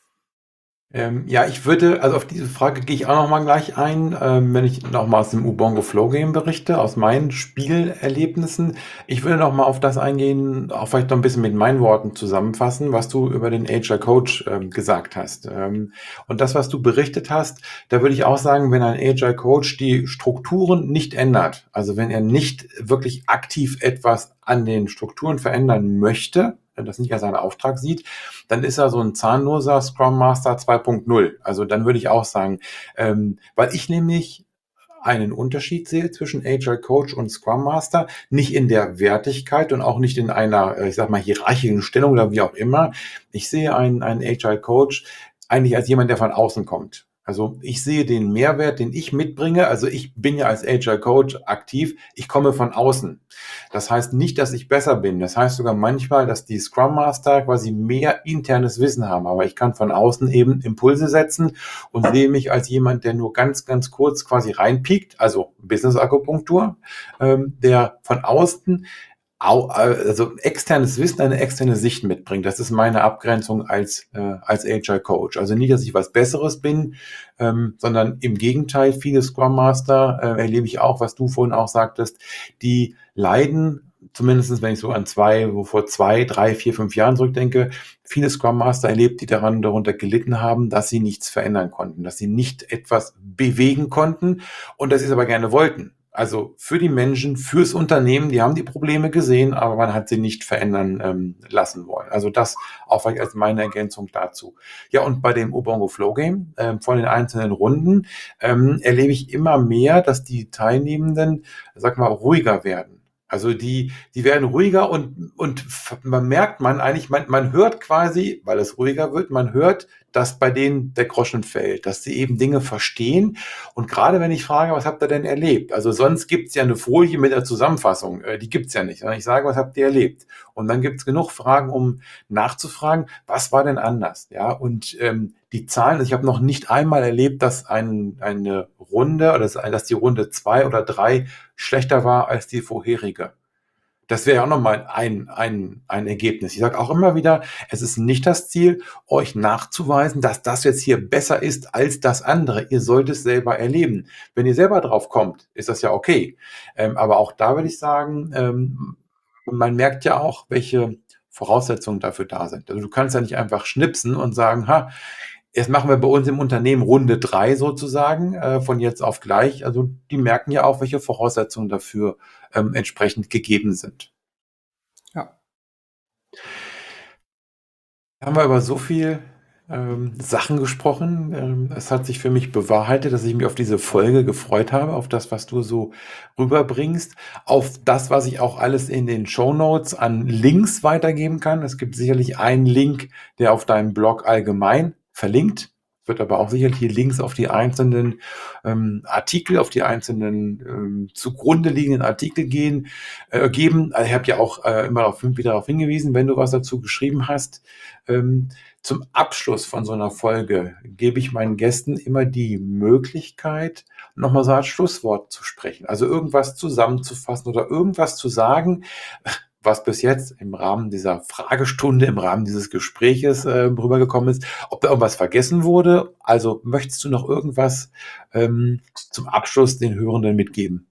Ähm, ja, ich würde, also auf diese Frage gehe ich auch noch mal gleich ein, ähm, wenn ich noch mal aus dem Ubongo Flow Game berichte, aus meinen Spielerlebnissen. Ich würde noch mal auf das eingehen, auch vielleicht noch ein bisschen mit meinen Worten zusammenfassen, was du über den Agile Coach ähm, gesagt hast. Ähm, und das, was du berichtet hast, da würde ich auch sagen, wenn ein Agile Coach die Strukturen nicht ändert, also wenn er nicht wirklich aktiv etwas an den Strukturen verändern möchte, das nicht als seinen Auftrag sieht, dann ist er so ein zahnloser Scrum Master zwei Punkt null. Also dann würde ich auch sagen, ähm, weil ich nämlich einen Unterschied sehe zwischen Agile Coach und Scrum Master, nicht in der Wertigkeit und auch nicht in einer, äh, ich sag mal, hierarchischen Stellung oder wie auch immer. Ich sehe einen, einen Agile Coach eigentlich als jemand, der von außen kommt. Also ich sehe den Mehrwert, den ich mitbringe. Also ich bin ja als Agile Coach aktiv. Ich komme von außen. Das heißt nicht, dass ich besser bin. Das heißt sogar manchmal, dass die Scrum Master quasi mehr internes Wissen haben. Aber ich kann von außen eben Impulse setzen und sehe mich als jemand, der nur ganz, ganz kurz quasi reinpiekt, also Business-Akupunktur, ähm, der von außen au, also externes Wissen, eine externe Sicht mitbringt. Das ist meine Abgrenzung als, äh, als Agile Coach. Also nicht, dass ich was Besseres bin, ähm, sondern im Gegenteil, viele Scrum Master äh, erlebe ich auch, was du vorhin auch sagtest, die leiden, zumindest wenn ich so an zwei, wo vor zwei, drei, vier, fünf Jahren zurückdenke, viele Scrum Master erlebt, die daran darunter gelitten haben, dass sie nichts verändern konnten, dass sie nicht etwas bewegen konnten und dass sie es aber gerne wollten. Also für die Menschen, fürs Unternehmen, die haben die Probleme gesehen, aber man hat sie nicht verändern ähm, lassen wollen. Also das auch vielleicht als meine Ergänzung dazu. Ja, und bei dem Ubongo Flow Game ähm, von den einzelnen Runden ähm, erlebe ich immer mehr, dass die Teilnehmenden, sag mal, ruhiger werden. Also die, die werden ruhiger und, und man merkt man eigentlich, man, man hört quasi, weil es ruhiger wird, man hört, dass bei denen der Groschen fällt, dass sie eben Dinge verstehen. Und gerade wenn ich frage, was habt ihr denn erlebt? Also sonst gibt's ja eine Folie mit der Zusammenfassung, äh, die gibt's ja nicht. Sondern ich sage, was habt ihr erlebt? Und dann gibt's genug Fragen, um nachzufragen, was war denn anders? Ja, und ähm, die Zahlen, also ich habe noch nicht einmal erlebt, dass ein, eine Runde oder dass, dass die Runde zwei oder drei schlechter war als die vorherige. Das wäre ja auch nochmal ein, ein, ein Ergebnis. Ich sage auch immer wieder, es ist nicht das Ziel, euch nachzuweisen, dass das jetzt hier besser ist als das andere. Ihr sollt es selber erleben. Wenn ihr selber drauf kommt, ist das ja okay. Ähm, aber auch da würde ich sagen, ähm, man merkt ja auch, welche Voraussetzungen dafür da sind. Also du kannst ja nicht einfach schnipsen und sagen, ha, jetzt machen wir bei uns im Unternehmen Runde drei sozusagen, äh, von jetzt auf gleich. Also die merken ja auch, welche Voraussetzungen dafür ähm, entsprechend gegeben sind. Ja. Haben wir über so viel ähm, Sachen gesprochen. Ähm, es hat sich für mich bewahrheitet, dass ich mich auf diese Folge gefreut habe, auf das, was du so rüberbringst, auf das, was ich auch alles in den Shownotes an Links weitergeben kann. Es gibt sicherlich einen Link, der auf deinem Blog allgemein verlinkt. Es wird aber auch sicherlich hier Links auf die einzelnen ähm, Artikel, auf die einzelnen ähm, zugrunde liegenden Artikel gehen, äh, geben. Also ich habe ja auch äh, immer darauf, wieder darauf hingewiesen, wenn du was dazu geschrieben hast. Ähm, zum Abschluss von so einer Folge gebe ich meinen Gästen immer die Möglichkeit, nochmal so als Schlusswort zu sprechen. Also irgendwas zusammenzufassen oder irgendwas zu sagen, was bis jetzt im Rahmen dieser Fragestunde, im Rahmen dieses Gespräches äh, rübergekommen ist, ob da irgendwas vergessen wurde. Also möchtest du noch irgendwas ähm, zum Abschluss den Hörenden mitgeben?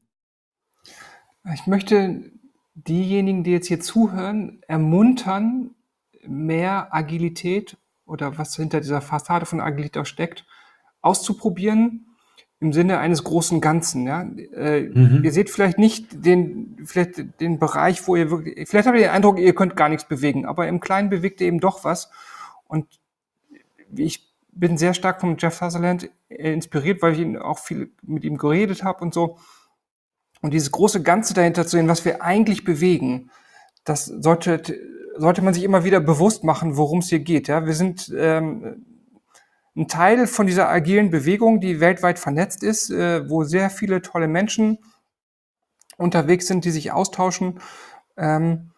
Ich möchte diejenigen, die jetzt hier zuhören, ermuntern, mehr Agilität oder was hinter dieser Fassade von Agilität auch steckt, auszuprobieren im Sinne eines großen Ganzen. Ja? Äh, Mhm. Ihr seht vielleicht nicht den, vielleicht den Bereich, wo ihr wirklich, vielleicht habt ihr den Eindruck, ihr könnt gar nichts bewegen, aber im Kleinen bewegt ihr eben doch was. Und ich bin sehr stark von Jeff Sutherland inspiriert, weil ich ihn auch viel mit ihm geredet habe und so. Und dieses große Ganze dahinter zu sehen, was wir eigentlich bewegen, das sollte, sollte man sich immer wieder bewusst machen, worum es hier geht. Ja, wir sind ähm, ein Teil von dieser agilen Bewegung, die weltweit vernetzt ist, äh, wo sehr viele tolle Menschen unterwegs sind, die sich austauschen. Ähm,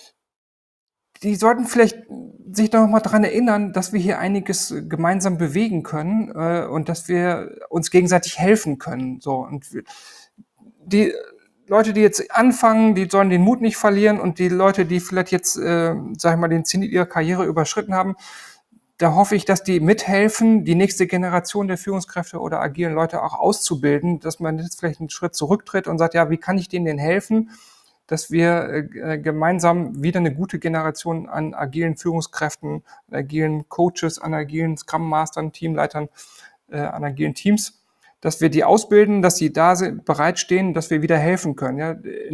die sollten vielleicht sich noch mal daran erinnern, dass wir hier einiges gemeinsam bewegen können äh, und dass wir uns gegenseitig helfen können. So und die Leute, die jetzt anfangen, die sollen den Mut nicht verlieren und die Leute, die vielleicht jetzt, äh, sag ich mal, den Zenit ihrer Karriere überschritten haben, da hoffe ich, dass die mithelfen, die nächste Generation der Führungskräfte oder agilen Leute auch auszubilden, dass man jetzt vielleicht einen Schritt zurücktritt und sagt, ja, wie kann ich denen denn helfen, dass wir äh, gemeinsam wieder eine gute Generation an agilen Führungskräften, an agilen Coaches, an agilen Scrum Mastern, Teamleitern, äh, an agilen Teams, dass wir die ausbilden, dass sie da sind, bereitstehen, dass wir wieder helfen können. Ja, in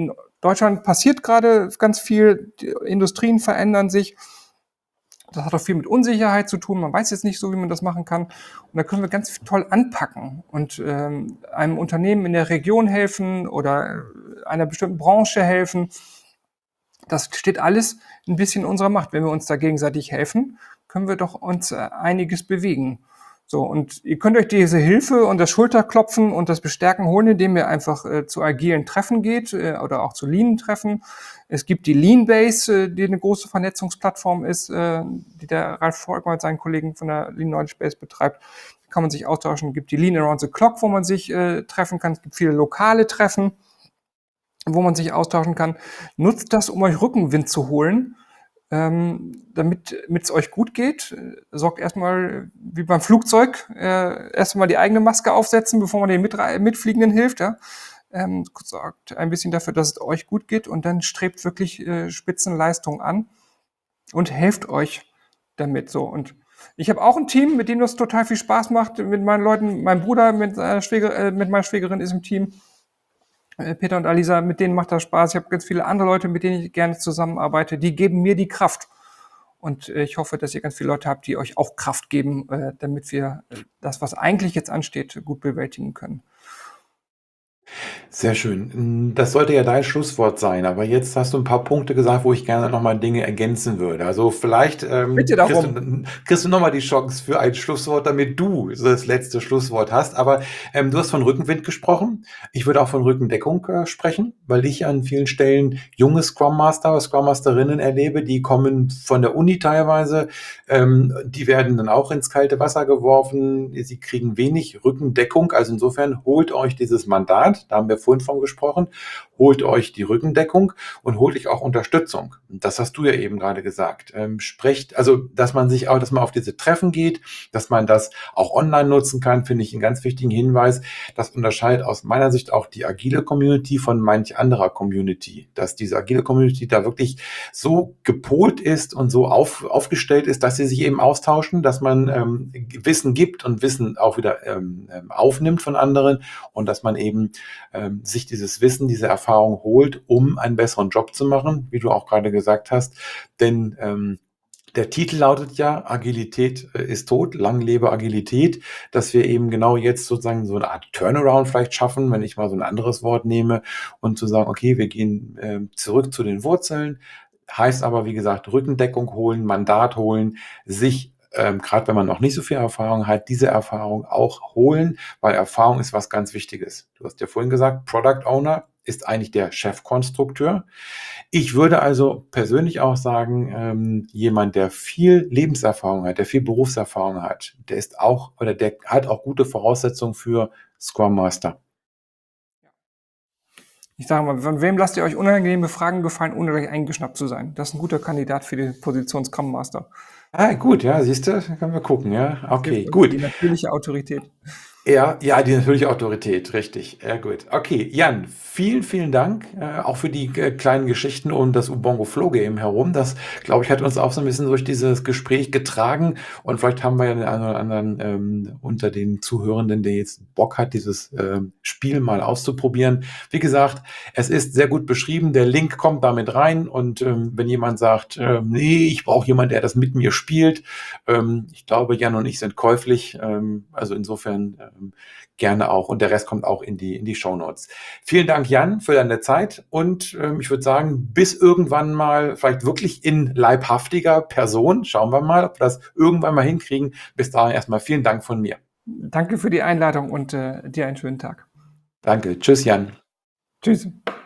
Deutschland passiert gerade ganz viel, die Industrien verändern sich. Das hat auch viel mit Unsicherheit zu tun. Man weiß jetzt nicht so, wie man das machen kann. Und da können wir ganz toll anpacken und ähm, einem Unternehmen in der Region helfen oder einer bestimmten Branche helfen. Das steht alles ein bisschen in unserer Macht. Wenn wir uns da gegenseitig helfen, können wir doch uns äh, einiges bewegen. So, und ihr könnt euch diese Hilfe und das Schulterklopfen und das Bestärken holen, indem ihr einfach äh, zu agilen Treffen geht äh, oder auch zu Lean-Treffen. Es gibt die Lean-Base, äh, die eine große Vernetzungsplattform ist, äh, die der Ralf Volkmann mit seinen Kollegen von der Lean Knowledge Base betreibt. Da kann man sich austauschen. Es gibt die Lean Around the Clock, wo man sich äh, treffen kann. Es gibt viele lokale Treffen, wo man sich austauschen kann. Nutzt das, um euch Rückenwind zu holen, ähm, damit es euch gut geht. Sorgt erstmal, wie beim Flugzeug, äh, erstmal die eigene Maske aufsetzen, bevor man den Mitre- Mitfliegenden hilft. Ja? Ähm, sorgt ein bisschen dafür, dass es euch gut geht und dann strebt wirklich äh, Spitzenleistung an und helft euch damit so. Und ich habe auch ein Team, mit dem das total viel Spaß macht, mit meinen Leuten. Mein Bruder mit, seiner Schwäger, äh, mit meiner Schwägerin ist im Team. Peter und Alisa, mit denen macht das Spaß. Ich habe ganz viele andere Leute, mit denen ich gerne zusammenarbeite. Die geben mir die Kraft. Und ich hoffe, dass ihr ganz viele Leute habt, die euch auch Kraft geben, damit wir das, was eigentlich jetzt ansteht, gut bewältigen können. Sehr schön. Das sollte ja dein Schlusswort sein, aber jetzt hast du ein paar Punkte gesagt, wo ich gerne noch mal Dinge ergänzen würde. Also vielleicht ähm, Bitte kriegst darum. du, kriegst du noch mal die Chance für ein Schlusswort, damit du das letzte Schlusswort hast. Aber ähm, du hast von Rückenwind gesprochen. Ich würde auch von Rückendeckung äh, sprechen, weil ich an vielen Stellen junge Scrum Master, Scrum Masterinnen erlebe, die kommen von der Uni teilweise, ähm, die werden dann auch ins kalte Wasser geworfen. Sie kriegen wenig Rückendeckung. Also insofern holt euch dieses Mandat. Da haben wir vorhin von gesprochen, holt euch die Rückendeckung und holt euch auch Unterstützung. Das hast du ja eben gerade gesagt. Ähm, sprecht, also, dass man sich auch, dass man auf diese Treffen geht, dass man das auch online nutzen kann, finde ich einen ganz wichtigen Hinweis. Das unterscheidet aus meiner Sicht auch die agile Community von manch anderer Community, dass diese agile Community da wirklich so gepolt ist und so auf, aufgestellt ist, dass sie sich eben austauschen, dass man ähm, Wissen gibt und Wissen auch wieder ähm, aufnimmt von anderen und dass man eben ähm, sich dieses Wissen, diese Erfahrung holt, um einen besseren Job zu machen, wie du auch gerade gesagt hast. Denn ähm, der Titel lautet ja, Agilität äh, ist tot, lang lebe Agilität, dass wir eben genau jetzt sozusagen so eine Art Turnaround vielleicht schaffen, wenn ich mal so ein anderes Wort nehme und zu sagen, okay, wir gehen äh, zurück zu den Wurzeln, heißt aber, wie gesagt, Rückendeckung holen, Mandat holen, sich ähm, gerade wenn man noch nicht so viel Erfahrung hat, diese Erfahrung auch holen, weil Erfahrung ist was ganz Wichtiges. Du hast ja vorhin gesagt, Product Owner ist eigentlich der Chefkonstrukteur. Ich würde also persönlich auch sagen, ähm, jemand, der viel Lebenserfahrung hat, der viel Berufserfahrung hat, der ist auch oder der hat auch gute Voraussetzungen für Scrum Master. Ich sage mal, von wem lasst ihr euch unangenehme Fragen gefallen, ohne gleich eingeschnappt zu sein? Das ist ein guter Kandidat für die Position Scrum Master. Ah, gut, ja, siehst du, können wir gucken, ja. Das hilft Okay, euch, gut. die natürliche Autorität. Ja, ja, die natürliche Autorität, richtig. Ja, gut. Okay, Jan, vielen, vielen Dank, äh, auch für die äh, kleinen Geschichten um das Ubongo Flow Game herum. Das, glaube ich, hat uns auch so ein bisschen durch dieses Gespräch getragen. Und vielleicht haben wir ja den einen oder anderen ähm, unter den Zuhörenden, der jetzt Bock hat, dieses ähm, Spiel mal auszuprobieren. Wie gesagt, es ist sehr gut beschrieben. Der Link kommt damit rein. Und ähm, wenn jemand sagt, ähm, nee, ich brauche jemanden, der das mit mir spielt, ähm, ich glaube, Jan und ich sind käuflich. Ähm, also insofern ähm, gerne auch. Und der Rest kommt auch in die, in die Shownotes. Vielen Dank, Jan, für deine Zeit. Und ähm, ich würde sagen, bis irgendwann mal, vielleicht wirklich in leibhaftiger Person. Schauen wir mal, ob wir das irgendwann mal hinkriegen. Bis dahin erstmal vielen Dank von mir. Danke für die Einladung und äh, dir einen schönen Tag. Danke. Tschüss, Jan. Tschüss.